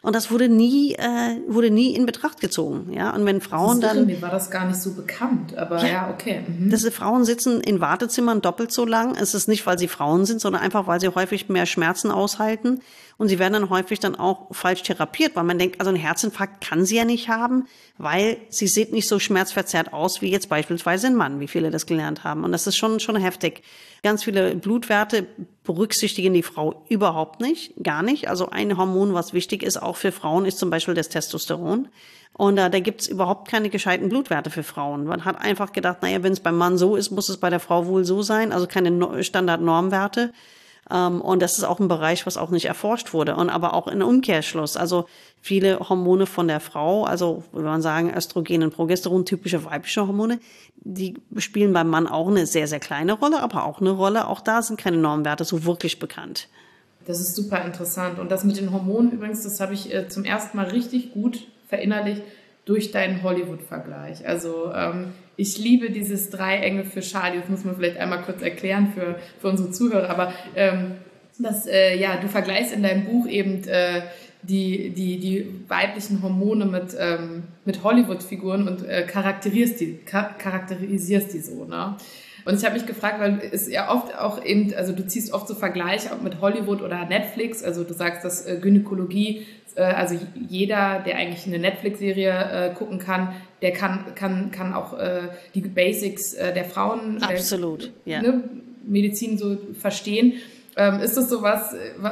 Und das wurde nie, äh, wurde nie in Betracht gezogen, ja. Und wenn Frauen das ist dann... Mir war das gar nicht so bekannt, aber ja, ja okay. Mhm. Diese Frauen sitzen in Wartezimmern doppelt so lang. Es ist nicht, weil sie Frauen sind, sondern einfach, weil sie häufig mehr Schmerzen aushalten. Und sie werden dann häufig dann auch falsch therapiert, weil man denkt, also ein Herzinfarkt kann sie ja nicht haben, weil sie sieht nicht so schmerzverzerrt aus wie jetzt beispielsweise ein Mann, wie viele das gelernt haben. Und das ist schon, schon heftig. Ganz viele Blutwerte berücksichtigen die Frau überhaupt nicht, gar nicht. Also ein Hormon, was wichtig ist, auch für Frauen, ist zum Beispiel das Testosteron. Und äh, da gibt's überhaupt keine gescheiten Blutwerte für Frauen. Man hat einfach gedacht, naja, wenn es beim Mann so ist, muss es bei der Frau wohl so sein. Also keine no- Standard-Normwerte. Um, und das ist auch ein Bereich, was auch nicht erforscht wurde. Und aber auch in Umkehrschluss. Also viele Hormone von der Frau, also wenn man sagen Östrogen und Progesteron, typische weibliche Hormone, die spielen beim Mann auch eine sehr, sehr kleine Rolle, aber auch eine Rolle. Auch da sind keine Normwerte so wirklich bekannt. Das ist super interessant. Und das mit den Hormonen übrigens, das habe ich äh, zum ersten Mal richtig gut verinnerlicht durch deinen Hollywood-Vergleich. Also ähm, ich liebe dieses Drei Engel für Charlie. Das muss man vielleicht einmal kurz erklären für, für unsere Zuhörer. Aber ähm, das, äh, ja, du vergleichst in deinem Buch eben äh, die, die, die weiblichen Hormone mit, ähm, mit Hollywood-Figuren und äh, charakterisierst, die, charakterisierst die so, ne? Und ich habe mich gefragt, weil es ja oft auch eben, also du ziehst oft so Vergleiche auch mit Hollywood oder Netflix. Also du sagst, dass äh, Gynäkologie, äh, also jeder, der eigentlich eine Netflix-Serie äh, gucken kann, der kann kann kann auch äh, die Basics äh, der Frauen, Absolut, der, ja. ne, Medizin so verstehen. Ähm, ist das sowas?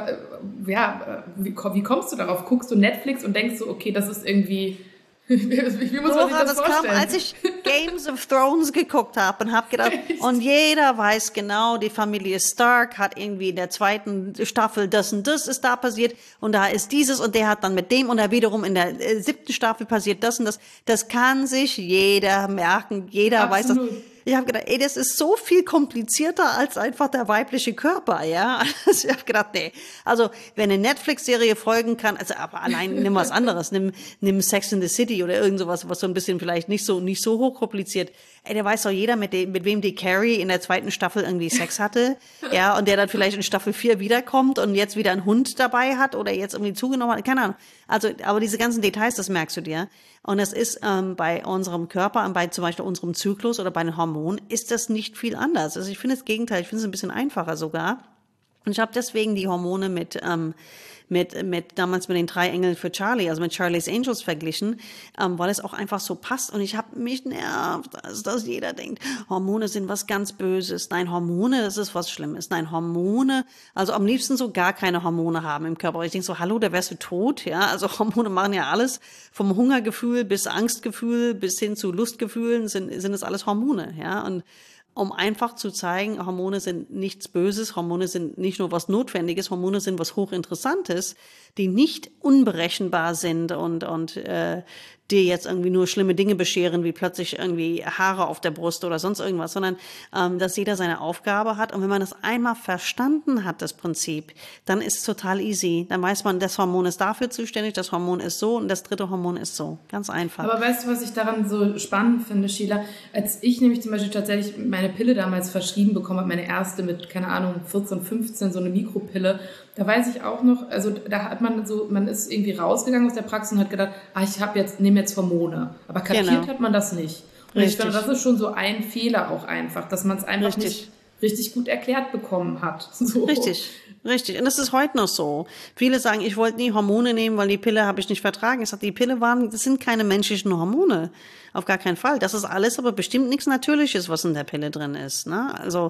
Äh, ja, wie, wie kommst du darauf? Guckst du Netflix und denkst so, okay, das ist irgendwie Wie muss Nora, man sich das, das vorstellen? kam, als ich Games of Thrones geguckt habe und habe gedacht, Echt? und jeder weiß genau, die Familie Stark hat irgendwie in der zweiten Staffel das und das ist da passiert und da ist dieses und der hat dann mit dem und da wiederum in der äh, siebten Staffel passiert das und das. Das kann sich jeder merken, jeder Absolut. weiß das. Ich habe gedacht, ey, das ist so viel komplizierter als einfach der weibliche Körper, ja. Also ich habe gedacht, nee. Also wenn eine Netflix-Serie folgen kann, also aber allein nimm was anderes, nimm, nimm Sex in the City oder irgend sowas, was so ein bisschen vielleicht nicht so nicht so hochkompliziert. Ey, der weiß doch jeder, mit dem, mit wem die Carrie in der zweiten Staffel irgendwie Sex hatte, ja, und der dann vielleicht in Staffel vier wiederkommt und jetzt wieder einen Hund dabei hat oder jetzt irgendwie zugenommen hat, keine Ahnung. Also, aber diese ganzen Details, das merkst du dir. Und es ist ähm, bei unserem Körper, bei zum Beispiel unserem Zyklus oder bei den Hormonen, ist das nicht viel anders. Also ich finde das Gegenteil, ich finde es ein bisschen einfacher sogar. Und ich habe deswegen die Hormone mit ähm, mit mit damals mit den drei Engeln für Charlie, also mit Charlie's Angels verglichen, ähm, weil es auch einfach so passt. Und ich habe mich nervt, dass, dass jeder denkt, Hormone sind was ganz Böses. Nein, Hormone, das ist was Schlimmes. Nein, Hormone, also am liebsten so gar keine Hormone haben im Körper. Ich denke so, hallo, da wärst du tot, ja. Also Hormone machen ja alles, vom Hungergefühl bis Angstgefühl bis hin zu Lustgefühlen sind sind es alles Hormone, ja. Und um einfach zu zeigen, Hormone sind nichts Böses, Hormone sind nicht nur was Notwendiges, Hormone sind was Hochinteressantes, die nicht unberechenbar sind und und äh, dir jetzt irgendwie nur schlimme Dinge bescheren, wie plötzlich irgendwie Haare auf der Brust oder sonst irgendwas, sondern ähm, dass jeder seine Aufgabe hat. Und wenn man das einmal verstanden hat, das Prinzip, dann ist es total easy. Dann weiß man, das Hormon ist dafür zuständig, das Hormon ist so und das dritte Hormon ist so. Ganz einfach. Aber weißt du, was ich daran so spannend finde, Sheila? Als ich nämlich zum Beispiel tatsächlich meine Pille damals verschrieben bekommen habe, meine erste mit, keine Ahnung, vierzehn, fünfzehn, so eine Mikropille, da weiß ich auch noch, also da hat man so, man ist irgendwie rausgegangen aus der Praxis und hat gedacht, ah, ich habe jetzt, nehme jetzt Hormone. Aber kapiert Genau. hat man das nicht. Und Richtig. ich finde, das ist schon so ein Fehler auch einfach, dass man es einfach Richtig. nicht richtig gut erklärt bekommen hat. So. Richtig, richtig. Und das ist heute noch so. Viele sagen, ich wollte nie Hormone nehmen, weil die Pille habe ich nicht vertragen. Ich sage, die Pille waren, das sind keine menschlichen Hormone. Auf gar keinen Fall. Das ist alles, aber bestimmt nichts Natürliches, was in der Pille drin ist. Ne? Also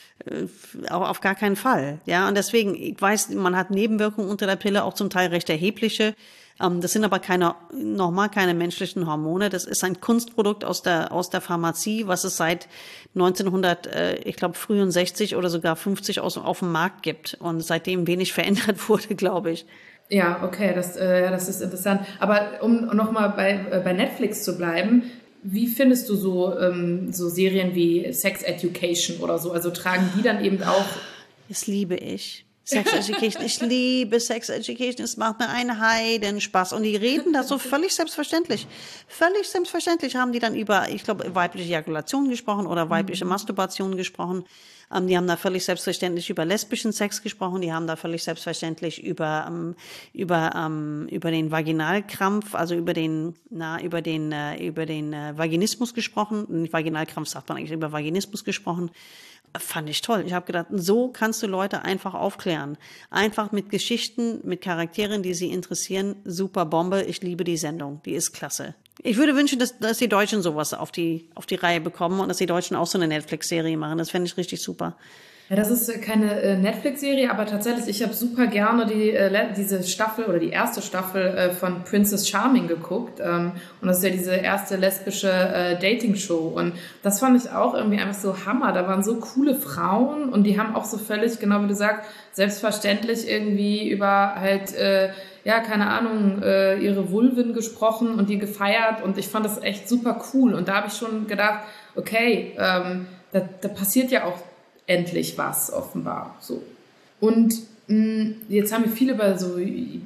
auch auf gar keinen Fall. Ja, und deswegen, ich weiß, man hat Nebenwirkungen unter der Pille, auch zum Teil recht erhebliche. Das sind aber keine, nochmal keine menschlichen Hormone. Das ist ein Kunstprodukt aus der, aus der Pharmazie, was es seit neunzehnhundert, ich glaube, frühundsechzig oder sogar fünfzig aus, auf dem Markt gibt und seitdem wenig verändert wurde, glaube ich. Ja, okay, das, äh, das ist interessant. Aber um nochmal bei, äh, bei Netflix zu bleiben, wie findest du so, ähm, so Serien wie Sex Education oder so? Also tragen die dann eben auch... Das liebe ich. Sex Education, ich liebe Sex Education, es macht mir einen Heidenspaß. Und die reden da so völlig selbstverständlich. Völlig selbstverständlich haben die dann über, ich glaube, weibliche Ejakulation gesprochen oder weibliche mhm. Masturbation gesprochen. Ähm, die haben da völlig selbstverständlich über lesbischen Sex gesprochen, die haben da völlig selbstverständlich über, ähm, über, ähm, über den Vaginalkrampf, also über den, na, über den, äh, über den äh, Vaginismus gesprochen. Nicht Vaginalkrampf sagt man eigentlich, über Vaginismus gesprochen. Fand ich toll. Ich habe gedacht, so kannst du Leute einfach aufklären. Einfach mit Geschichten, mit Charakteren, die sie interessieren. Super Bombe. Ich liebe die Sendung. Die ist klasse. Ich würde wünschen, dass, dass die Deutschen sowas auf die, auf die Reihe bekommen und dass die Deutschen auch so eine Netflix-Serie machen. Das fände ich richtig super. Ja, das ist keine äh, Netflix-Serie, aber tatsächlich, ich habe super gerne die, äh, diese Staffel oder die erste Staffel äh, von Princess Charming geguckt. Ähm, und das ist ja diese erste lesbische äh, Dating-Show. Und das fand ich auch irgendwie einfach so Hammer. Da waren so coole Frauen und die haben auch so völlig, genau wie du sagst, selbstverständlich irgendwie über halt, äh, ja, keine Ahnung, äh, ihre Vulven gesprochen und die gefeiert. Und ich fand das echt super cool. Und da habe ich schon gedacht, okay, ähm, da, da passiert ja auch endlich was, offenbar. So. Und mh, jetzt haben wir viel über so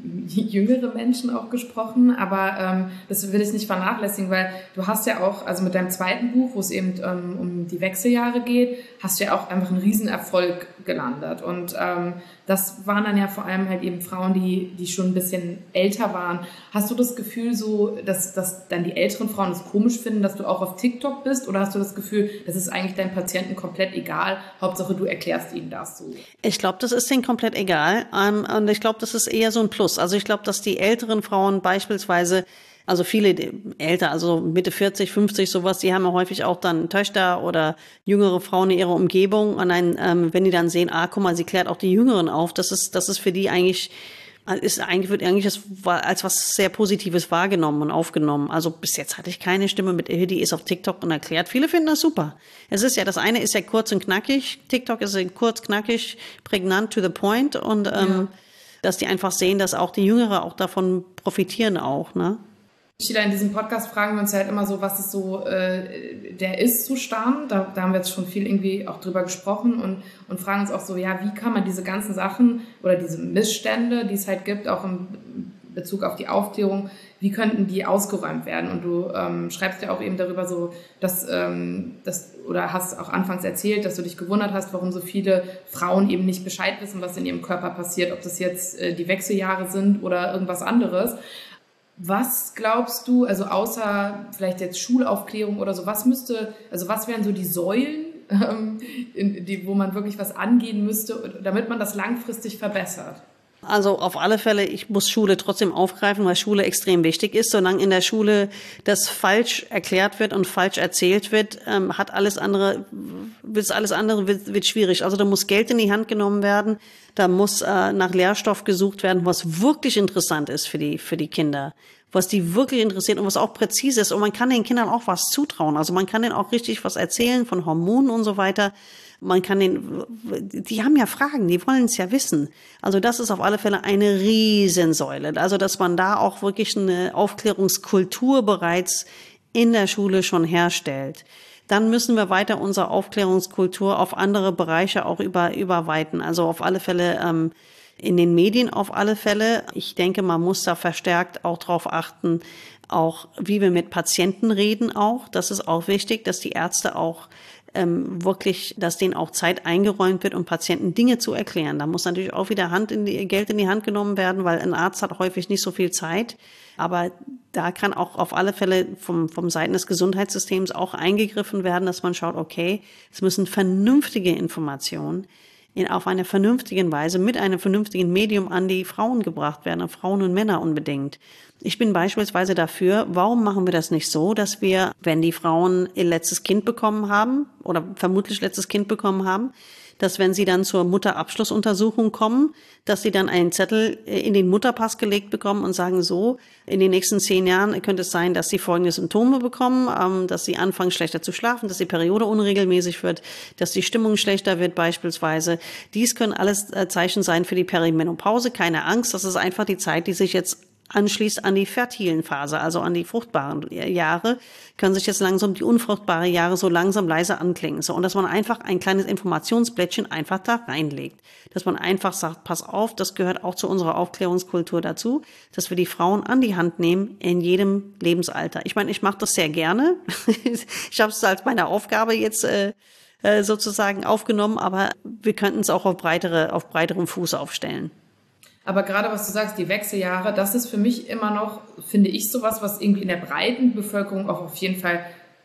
jüngere Menschen auch gesprochen, aber ähm, das will ich nicht vernachlässigen, weil du hast ja auch, also mit deinem zweiten Buch, wo es eben ähm, um die Wechseljahre geht, hast du ja auch einfach einen Riesenerfolg gelandet. Und ähm, das waren dann ja vor allem halt eben Frauen, die, die schon ein bisschen älter waren. Hast du das Gefühl so, dass, dass dann die älteren Frauen es komisch finden, dass du auch auf TikTok bist? Oder hast du das Gefühl, das ist eigentlich deinen Patienten komplett egal? Hauptsache, du erklärst ihnen das so. Ich glaube, das ist denen komplett egal. Und ich glaube, das ist eher so ein Plus. Also ich glaube, dass die älteren Frauen beispielsweise, also viele älter, also Mitte vierzig, fünfzig, sowas, die haben ja häufig auch dann Töchter oder jüngere Frauen in ihrer Umgebung. Und dann, ähm, wenn die dann sehen, ah, guck mal, sie klärt auch die Jüngeren auf, das ist, das ist für die eigentlich, ist eigentlich, wird eigentlich das als was sehr Positives wahrgenommen und aufgenommen. Also bis jetzt hatte ich keine Stimme mit, die ist auf TikTok und erklärt. Viele finden das super. Es ist ja, das eine ist ja kurz und knackig. TikTok ist ja kurz, knackig, prägnant, to the point. Und, ähm, ja. dass die einfach sehen, dass auch die Jüngere auch davon profitieren auch, ne? Sheila, in diesem Podcast fragen wir uns halt immer so, was ist so äh, der Ist-Zustand. Da, da haben wir jetzt schon viel irgendwie auch drüber gesprochen und, und fragen uns auch so, ja, wie kann man diese ganzen Sachen oder diese Missstände, die es halt gibt, auch im Bezug auf die Aufklärung, wie könnten die ausgeräumt werden? Und du ähm, schreibst ja auch eben darüber so, dass, ähm, dass, oder hast auch anfangs erzählt, dass du dich gewundert hast, warum so viele Frauen eben nicht Bescheid wissen, was in ihrem Körper passiert, ob das jetzt äh, die Wechseljahre sind oder irgendwas anderes. Was glaubst du, also außer vielleicht jetzt Schulaufklärung oder so, was müsste, also was wären so die Säulen, ähm, in, die, wo man wirklich was angehen müsste, damit man das langfristig verbessert? Also auf alle Fälle, ich muss Schule trotzdem aufgreifen, weil Schule extrem wichtig ist. Solange in der Schule das falsch erklärt wird und falsch erzählt wird, ähm, hat alles andere, wird alles andere wird, wird schwierig. Also da muss Geld in die Hand genommen werden, da muss äh, nach Lehrstoff gesucht werden, was wirklich interessant ist für die für die Kinder, was die wirklich interessiert und was auch präzise ist. Und man kann den Kindern auch was zutrauen. Also man kann denen auch richtig was erzählen von Hormonen und so weiter. Man kann den, die haben ja Fragen, die wollen es ja wissen. Also das ist auf alle Fälle eine Riesensäule. Also dass man da auch wirklich eine Aufklärungskultur bereits in der Schule schon herstellt. Dann müssen wir weiter unsere Aufklärungskultur auf andere Bereiche auch über, überweiten. Also auf alle Fälle, ähm, in den Medien auf alle Fälle. Ich denke, man muss da verstärkt auch drauf achten, auch wie wir mit Patienten reden auch. Das ist auch wichtig, dass die Ärzte auch ähm, wirklich, dass denen auch Zeit eingeräumt wird, um Patienten Dinge zu erklären. Da muss natürlich auch wieder Hand in die, Geld in die Hand genommen werden, weil ein Arzt hat häufig nicht so viel Zeit. Aber da kann auch auf alle Fälle vom, vom Seiten des Gesundheitssystems auch eingegriffen werden, dass man schaut, okay, es müssen vernünftige Informationen in, auf eine vernünftige Weise mit einem vernünftigen Medium an die Frauen gebracht werden, an Frauen und Männer unbedingt. Ich bin beispielsweise dafür, warum machen wir das nicht so, dass wir, wenn die Frauen ihr letztes Kind bekommen haben oder vermutlich letztes Kind bekommen haben, dass wenn sie dann zur Mutterabschlussuntersuchung kommen, dass sie dann einen Zettel in den Mutterpass gelegt bekommen und sagen so, in den nächsten zehn Jahren könnte es sein, dass sie folgende Symptome bekommen, ähm, dass sie anfangen schlechter zu schlafen, dass die Periode unregelmäßig wird, dass die Stimmung schlechter wird beispielsweise. Dies können alles äh, Zeichen sein für die Perimenopause. Keine Angst, das ist einfach die Zeit, die sich jetzt anschließt an die fertilen Phase, also an die fruchtbaren Jahre, können sich jetzt langsam die unfruchtbaren Jahre so langsam leise anklingen. So, und dass man einfach ein kleines Informationsblättchen einfach da reinlegt. Dass man einfach sagt, pass auf, das gehört auch zu unserer Aufklärungskultur dazu, dass wir die Frauen an die Hand nehmen in jedem Lebensalter. Ich meine, ich mache das sehr gerne. Ich habe es als meine Aufgabe jetzt äh, äh, sozusagen aufgenommen, aber wir könnten es auch auf breitere, auf breiterem Fuß aufstellen. Aber gerade was du sagst, die Wechseljahre, das ist für mich immer noch, finde ich, sowas, was irgendwie in der breiten Bevölkerung auch auf jeden Fall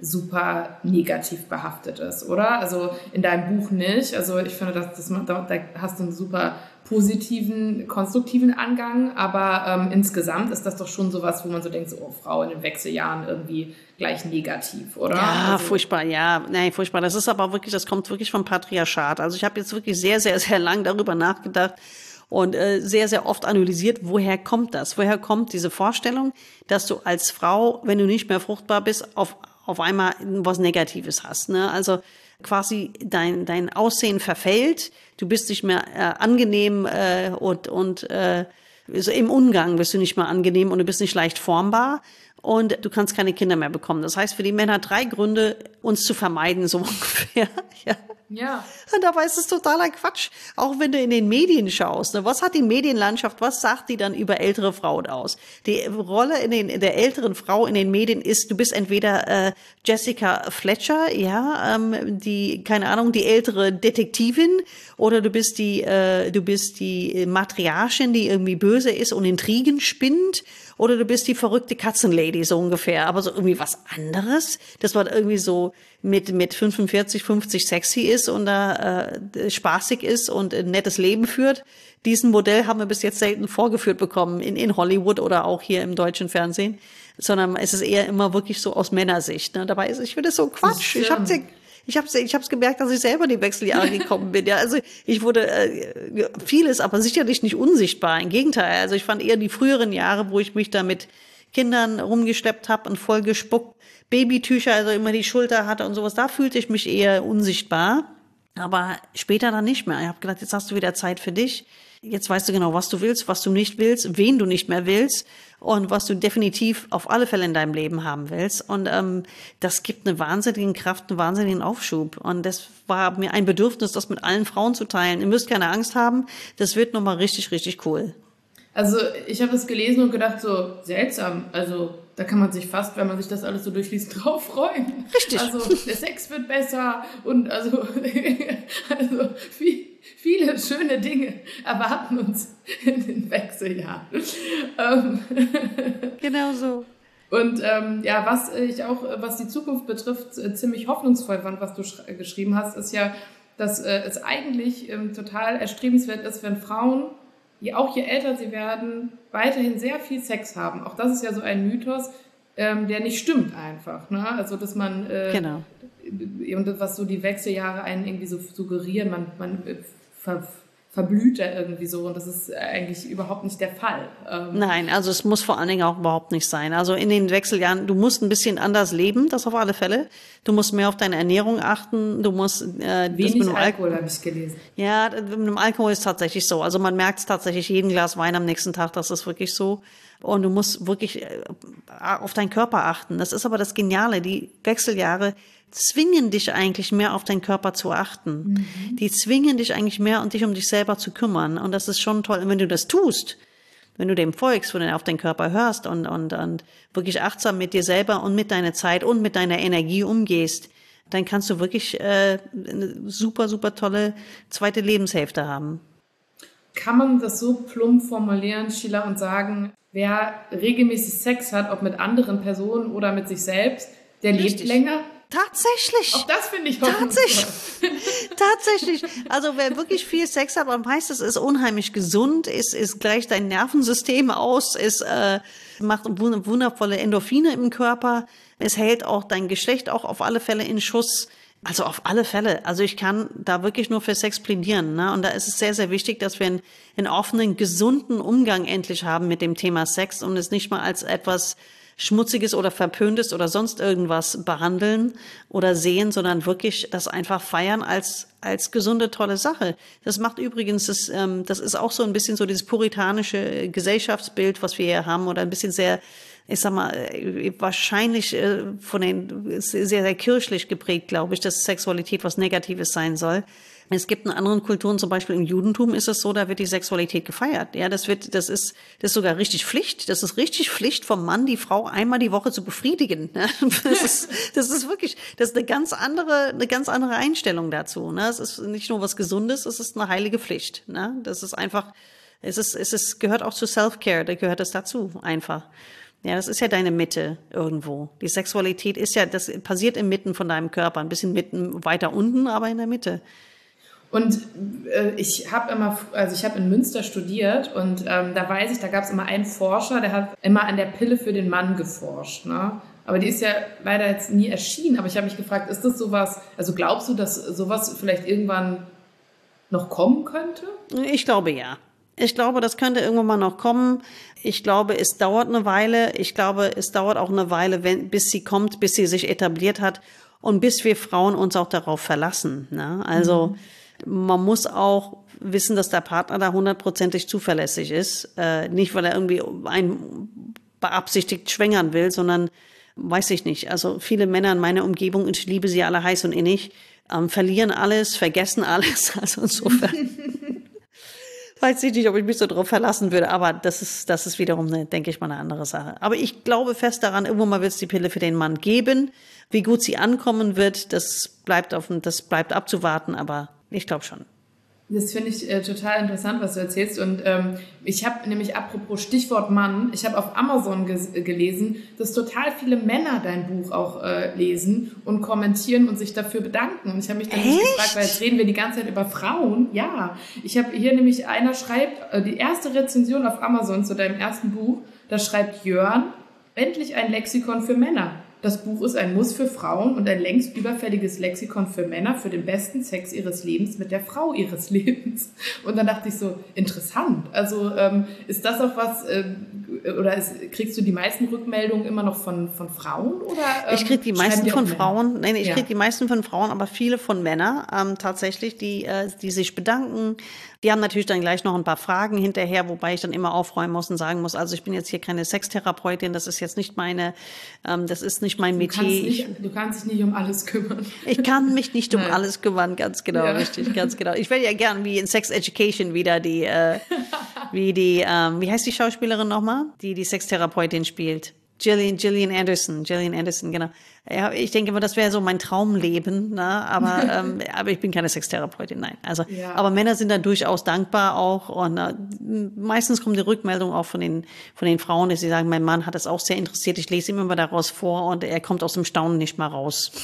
super negativ behaftet ist, oder? Also in deinem Buch nicht. Also ich finde, dass das, da, da hast du einen super positiven, konstruktiven Angang, aber ähm, insgesamt ist das doch schon sowas, wo man so denkt, so, oh, Frau in den Wechseljahren irgendwie gleich negativ, oder? Ja, also, furchtbar, ja, nein, furchtbar. Das ist aber wirklich, das kommt wirklich vom Patriarchat. Also ich habe jetzt wirklich sehr, sehr, sehr lang darüber nachgedacht und äh, sehr, sehr oft analysiert, woher kommt das? Woher kommt diese Vorstellung, dass du als Frau, wenn du nicht mehr fruchtbar bist, auf auf einmal was Negatives hast, ne? Also quasi dein dein Aussehen verfällt, du bist nicht mehr äh, angenehm äh, und und äh, so im Umgang bist du nicht mehr angenehm und du bist nicht leicht formbar und du kannst keine Kinder mehr bekommen. Das heißt für die Männer drei Gründe, uns zu vermeiden, so ungefähr. Ja. Ja. Und dabei ist es totaler Quatsch. Auch wenn du in den Medien schaust, ne? Was hat die Medienlandschaft, was sagt die dann über ältere Frauen aus? Die Rolle in den, in der älteren Frau in den Medien ist, du bist entweder äh, Jessica Fletcher, ja, ähm, die, keine Ahnung, die ältere Detektivin, oder du bist die, äh, du bist die Matriarchin, die irgendwie böse ist und Intrigen spinnt, oder du bist die verrückte Katzenlady, so ungefähr. Aber so irgendwie was anderes, das war irgendwie so mit mit fünfundvierzig, fünfzig sexy ist und da äh, spaßig ist und ein nettes Leben führt. Diesen Modell haben wir bis jetzt selten vorgeführt bekommen in in Hollywood oder auch hier im deutschen Fernsehen, sondern es ist eher immer wirklich so aus Männersicht. Ne? Dabei ist, ich finde es so Quatsch. Ich habe ich habe ich habe es gemerkt, dass ich selber in die Wechseljahre gekommen bin. Ja, also ich wurde äh, vieles, aber sicherlich nicht unsichtbar. Im Gegenteil. Also ich fand eher die früheren Jahre, wo ich mich da mit Kindern rumgeschleppt habe und voll gespuckt, Babytücher, also immer die Schulter hatte und sowas, da fühlte ich mich eher unsichtbar. Aber später dann nicht mehr. Ich habe gedacht, jetzt hast du wieder Zeit für dich. Jetzt weißt du genau, was du willst, was du nicht willst, wen du nicht mehr willst und was du definitiv auf alle Fälle in deinem Leben haben willst. Und ähm, das gibt eine wahnsinnige Kraft, einen wahnsinnigen Aufschub. Und das war mir ein Bedürfnis, das mit allen Frauen zu teilen. Ihr müsst keine Angst haben, das wird nochmal richtig, richtig cool. Also ich habe das gelesen und gedacht, so seltsam, also da kann man sich fast, wenn man sich das alles so durchliest, drauf freuen. Richtig. Also der Sex wird besser und also, also viel, viele schöne Dinge erwarten uns in den Wechseljahren. Ähm, genau so. Und ähm, ja, was ich auch, was die Zukunft betrifft, ziemlich hoffnungsvoll fand, was du sch- geschrieben hast, ist ja, dass äh, es eigentlich ähm, total erstrebenswert ist, wenn Frauen, die auch je älter sie werden, weiterhin sehr viel Sex haben. Auch das ist ja so ein Mythos, ähm, der nicht stimmt einfach. Ne? Also, dass man, äh, genau. Und was so die Wechseljahre einen irgendwie so suggerieren, man, man ver, verblüht da irgendwie so und das ist eigentlich überhaupt nicht der Fall. Ähm Nein, also es muss vor allen Dingen auch überhaupt nicht sein. Also in den Wechseljahren, du musst ein bisschen anders leben, das auf alle Fälle. Du musst mehr auf deine Ernährung achten, du musst... Äh, Wenig Alkohol, Alkohol habe ich gelesen. Ja, mit dem Alkohol ist tatsächlich so. Also man merkt es tatsächlich jeden Glas Wein am nächsten Tag, das ist wirklich so. Und du musst wirklich auf deinen Körper achten. Das ist aber das Geniale, die Wechseljahre zwingen dich eigentlich mehr auf deinen Körper zu achten. Mhm. Die zwingen dich eigentlich mehr, um dich um dich selber zu kümmern. Und das ist schon toll. Und wenn du das tust, wenn du dem folgst, wenn du auf deinen Körper hörst und, und, und wirklich achtsam mit dir selber und mit deiner Zeit und mit deiner Energie umgehst, dann kannst du wirklich äh, eine super, super tolle zweite Lebenshälfte haben. Kann man das so plump formulieren, Sheila, und sagen, wer regelmäßig Sex hat, ob mit anderen Personen oder mit sich selbst, der Richtig. lebt länger? Tatsächlich. Auch das finde ich Tatsächlich. Tatsächlich. Also wer wirklich viel Sex hat, man weiß, es ist unheimlich gesund, ist, ist gleicht dein Nervensystem aus, es äh, macht wundervolle Endorphine im Körper, es hält auch dein Geschlecht auch auf alle Fälle in Schuss. Also auf alle Fälle. Also ich kann da wirklich nur für Sex plädieren. Ne? Und da ist es sehr, sehr wichtig, dass wir einen, einen offenen, gesunden Umgang endlich haben mit dem Thema Sex und es nicht mal als etwas Schmutziges oder Verpöntes oder sonst irgendwas behandeln oder sehen, sondern wirklich das einfach feiern als als gesunde, tolle Sache. Das macht übrigens, das, ähm, das ist auch so ein bisschen so dieses puritanische Gesellschaftsbild, was wir hier haben, oder ein bisschen sehr ich sag mal, wahrscheinlich von den, sehr, sehr kirchlich geprägt, glaube ich, dass Sexualität was Negatives sein soll. Es gibt in anderen Kulturen, zum Beispiel im Judentum ist es so, da wird die Sexualität gefeiert. Ja, das wird, das ist, das ist sogar richtig Pflicht. Das ist richtig Pflicht vom Mann, die Frau einmal die Woche zu befriedigen. Das ist, das ist wirklich, das ist eine ganz andere, eine ganz andere Einstellung dazu. Es ist nicht nur was Gesundes, es ist eine heilige Pflicht. Das ist einfach, es ist, es ist, gehört auch zu Self-Care, da gehört das dazu, einfach. Ja, das ist ja deine Mitte irgendwo. Die Sexualität ist ja, das passiert inmitten von deinem Körper, ein bisschen mitten weiter unten, aber in der Mitte. Und äh, ich habe immer, also ich habe in Münster studiert und ähm, da weiß ich, da gab es immer einen Forscher, der hat immer an der Pille für den Mann geforscht, ne? Aber die ist ja leider jetzt nie erschienen. Aber ich habe mich gefragt, ist das sowas, also glaubst du, dass sowas vielleicht irgendwann noch kommen könnte? Ich glaube ja. Ich glaube, das könnte irgendwann mal noch kommen. Ich glaube, es dauert eine Weile. Ich glaube, es dauert auch eine Weile, wenn, bis sie kommt, bis sie sich etabliert hat und bis wir Frauen uns auch darauf verlassen, ne? Also mhm. Man muss auch wissen, dass der Partner da hundertprozentig zuverlässig ist. Äh, nicht, weil er irgendwie einen beabsichtigt schwängern will, sondern, weiß ich nicht. Also viele Männer in meiner Umgebung, ich liebe sie alle heiß und innig, ähm, verlieren alles, vergessen alles. Also insofern weiß ich nicht, ob ich mich so drauf verlassen würde. Aber das ist, das ist wiederum, eine, denke ich mal, eine andere Sache. Aber ich glaube fest daran, irgendwann mal wird es die Pille für den Mann geben. Wie gut sie ankommen wird, das bleibt auf, das bleibt abzuwarten, aber ich glaube schon. Das finde ich äh, total interessant, was du erzählst. Und ähm, ich habe nämlich, apropos Stichwort Mann, ich habe auf Amazon ge- gelesen, dass total viele Männer dein Buch auch äh, lesen und kommentieren und sich dafür bedanken. Und ich habe mich dann nicht gefragt, weil jetzt reden wir die ganze Zeit über Frauen. Ja, ich habe hier nämlich, einer schreibt, äh, die erste Rezension auf Amazon zu deinem ersten Buch, da schreibt Jörn, endlich ein Lexikon für Männer. Das Buch ist ein Muss für Frauen und ein längst überfälliges Lexikon für Männer für den besten Sex ihres Lebens mit der Frau ihres Lebens. Und dann dachte ich so, interessant. Also ähm, ist das auch was, äh, oder ist, kriegst du die meisten Rückmeldungen immer noch von, von Frauen? Oder, ähm, ich kriege die meisten von Männer? Frauen, nein, ich ja. kriege die meisten von Frauen, aber viele von Männern ähm, tatsächlich, die, äh, die sich bedanken. Die haben natürlich dann gleich noch ein paar Fragen hinterher, wobei ich dann immer aufräumen muss und sagen muss, also ich bin jetzt hier keine Sextherapeutin, das ist jetzt nicht meine, ähm, das ist nicht mein Metier. Du kannst, nicht, du kannst dich nicht um alles kümmern. Ich kann mich nicht um Nein. alles kümmern, ganz genau, ja. richtig, ganz genau. Ich werde ja gern wie in Sex Education wieder die, äh, wie die, ähm, wie heißt die Schauspielerin nochmal, die die Sextherapeutin spielt? Gillian, Gillian Anderson, Gillian Anderson, genau. Ja, ich denke immer, das wäre so mein Traumleben, ne? Aber, ähm, aber ich bin keine Sextherapeutin, nein. Also, ja. Aber Männer sind da durchaus dankbar auch und äh, meistens kommt die Rückmeldung auch von den von den Frauen, dass sie sagen, mein Mann hat es auch sehr interessiert, ich lese ihm immer daraus vor und er kommt aus dem Staunen nicht mal raus.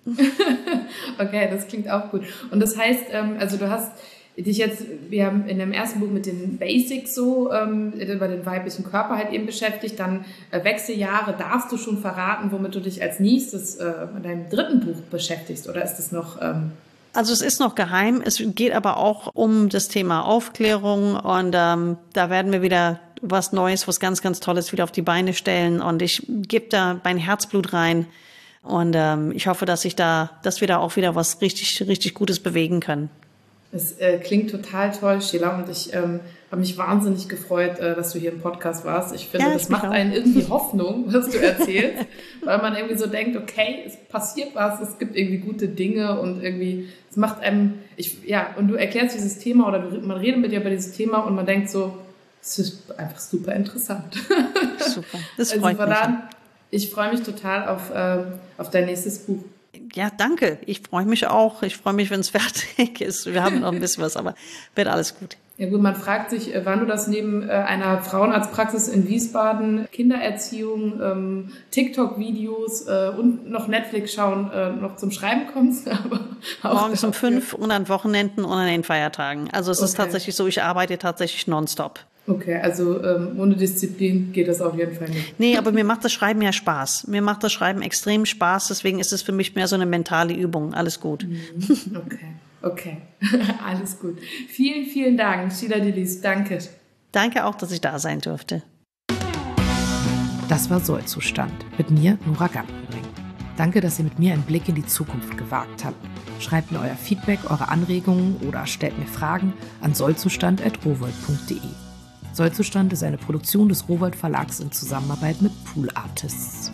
Okay, das klingt auch gut. Und das heißt, ähm, also du hast dich jetzt, wir haben in dem ersten Buch mit den Basics so, ähm, über den weiblichen Körper halt eben beschäftigt, dann äh, Wechseljahre, darfst du schon verraten, womit du dich als nächstes äh, in deinem dritten Buch beschäftigst, oder ist es noch... Ähm Also es ist noch geheim, es geht aber auch um das Thema Aufklärung und ähm, da werden wir wieder was Neues, was ganz, ganz Tolles wieder auf die Beine stellen und ich gebe da mein Herzblut rein und ähm, ich hoffe, dass ich da, dass wir da auch wieder was richtig, richtig Gutes bewegen können. Es äh, klingt total toll, Sheila, und ich ähm, habe mich wahnsinnig gefreut, äh, dass du hier im Podcast warst. Ich finde, ja, das macht einen irgendwie Hoffnung, was du erzählst, weil man irgendwie so denkt, okay, es passiert was, es gibt irgendwie gute Dinge und irgendwie, es macht einem, ich, ja, und du erklärst dieses Thema oder du, man redet mit dir über dieses Thema und man denkt so, es ist einfach super interessant. Super, das freut also, mich. Dann, ich freue mich total auf, äh, auf dein nächstes Buch. Ja, danke. Ich freue mich auch. Ich freue mich, wenn es fertig ist. Wir haben noch ein bisschen was, aber wird alles gut. Ja gut, man fragt sich, wann du das neben einer Frauenarztpraxis in Wiesbaden, Kindererziehung, ähm, TikTok-Videos äh, und noch Netflix schauen, äh, noch zum Schreiben kommst. Aber morgens um fünf und an Wochenenden und an den Feiertagen. Also es okay. ist tatsächlich so, ich arbeite tatsächlich nonstop. Okay, also ähm, ohne Disziplin geht das auf jeden Fall nicht. Nee, aber mir macht das Schreiben ja Spaß. Mir macht das Schreiben extrem Spaß, deswegen ist es für mich mehr so eine mentale Übung. Alles gut. Okay, okay. Alles gut. Vielen, vielen Dank, Sheila Dillis. Danke. Danke auch, dass ich da sein durfte. Das war Sollzustand mit mir, Nora Gantenbrink. Danke, dass ihr mit mir einen Blick in die Zukunft gewagt habt. Schreibt mir euer Feedback, eure Anregungen oder stellt mir Fragen an sollzustand at rowohlt punkt de. Sollzustand ist eine Produktion des Rowohlt Verlags in Zusammenarbeit mit Pool Artists.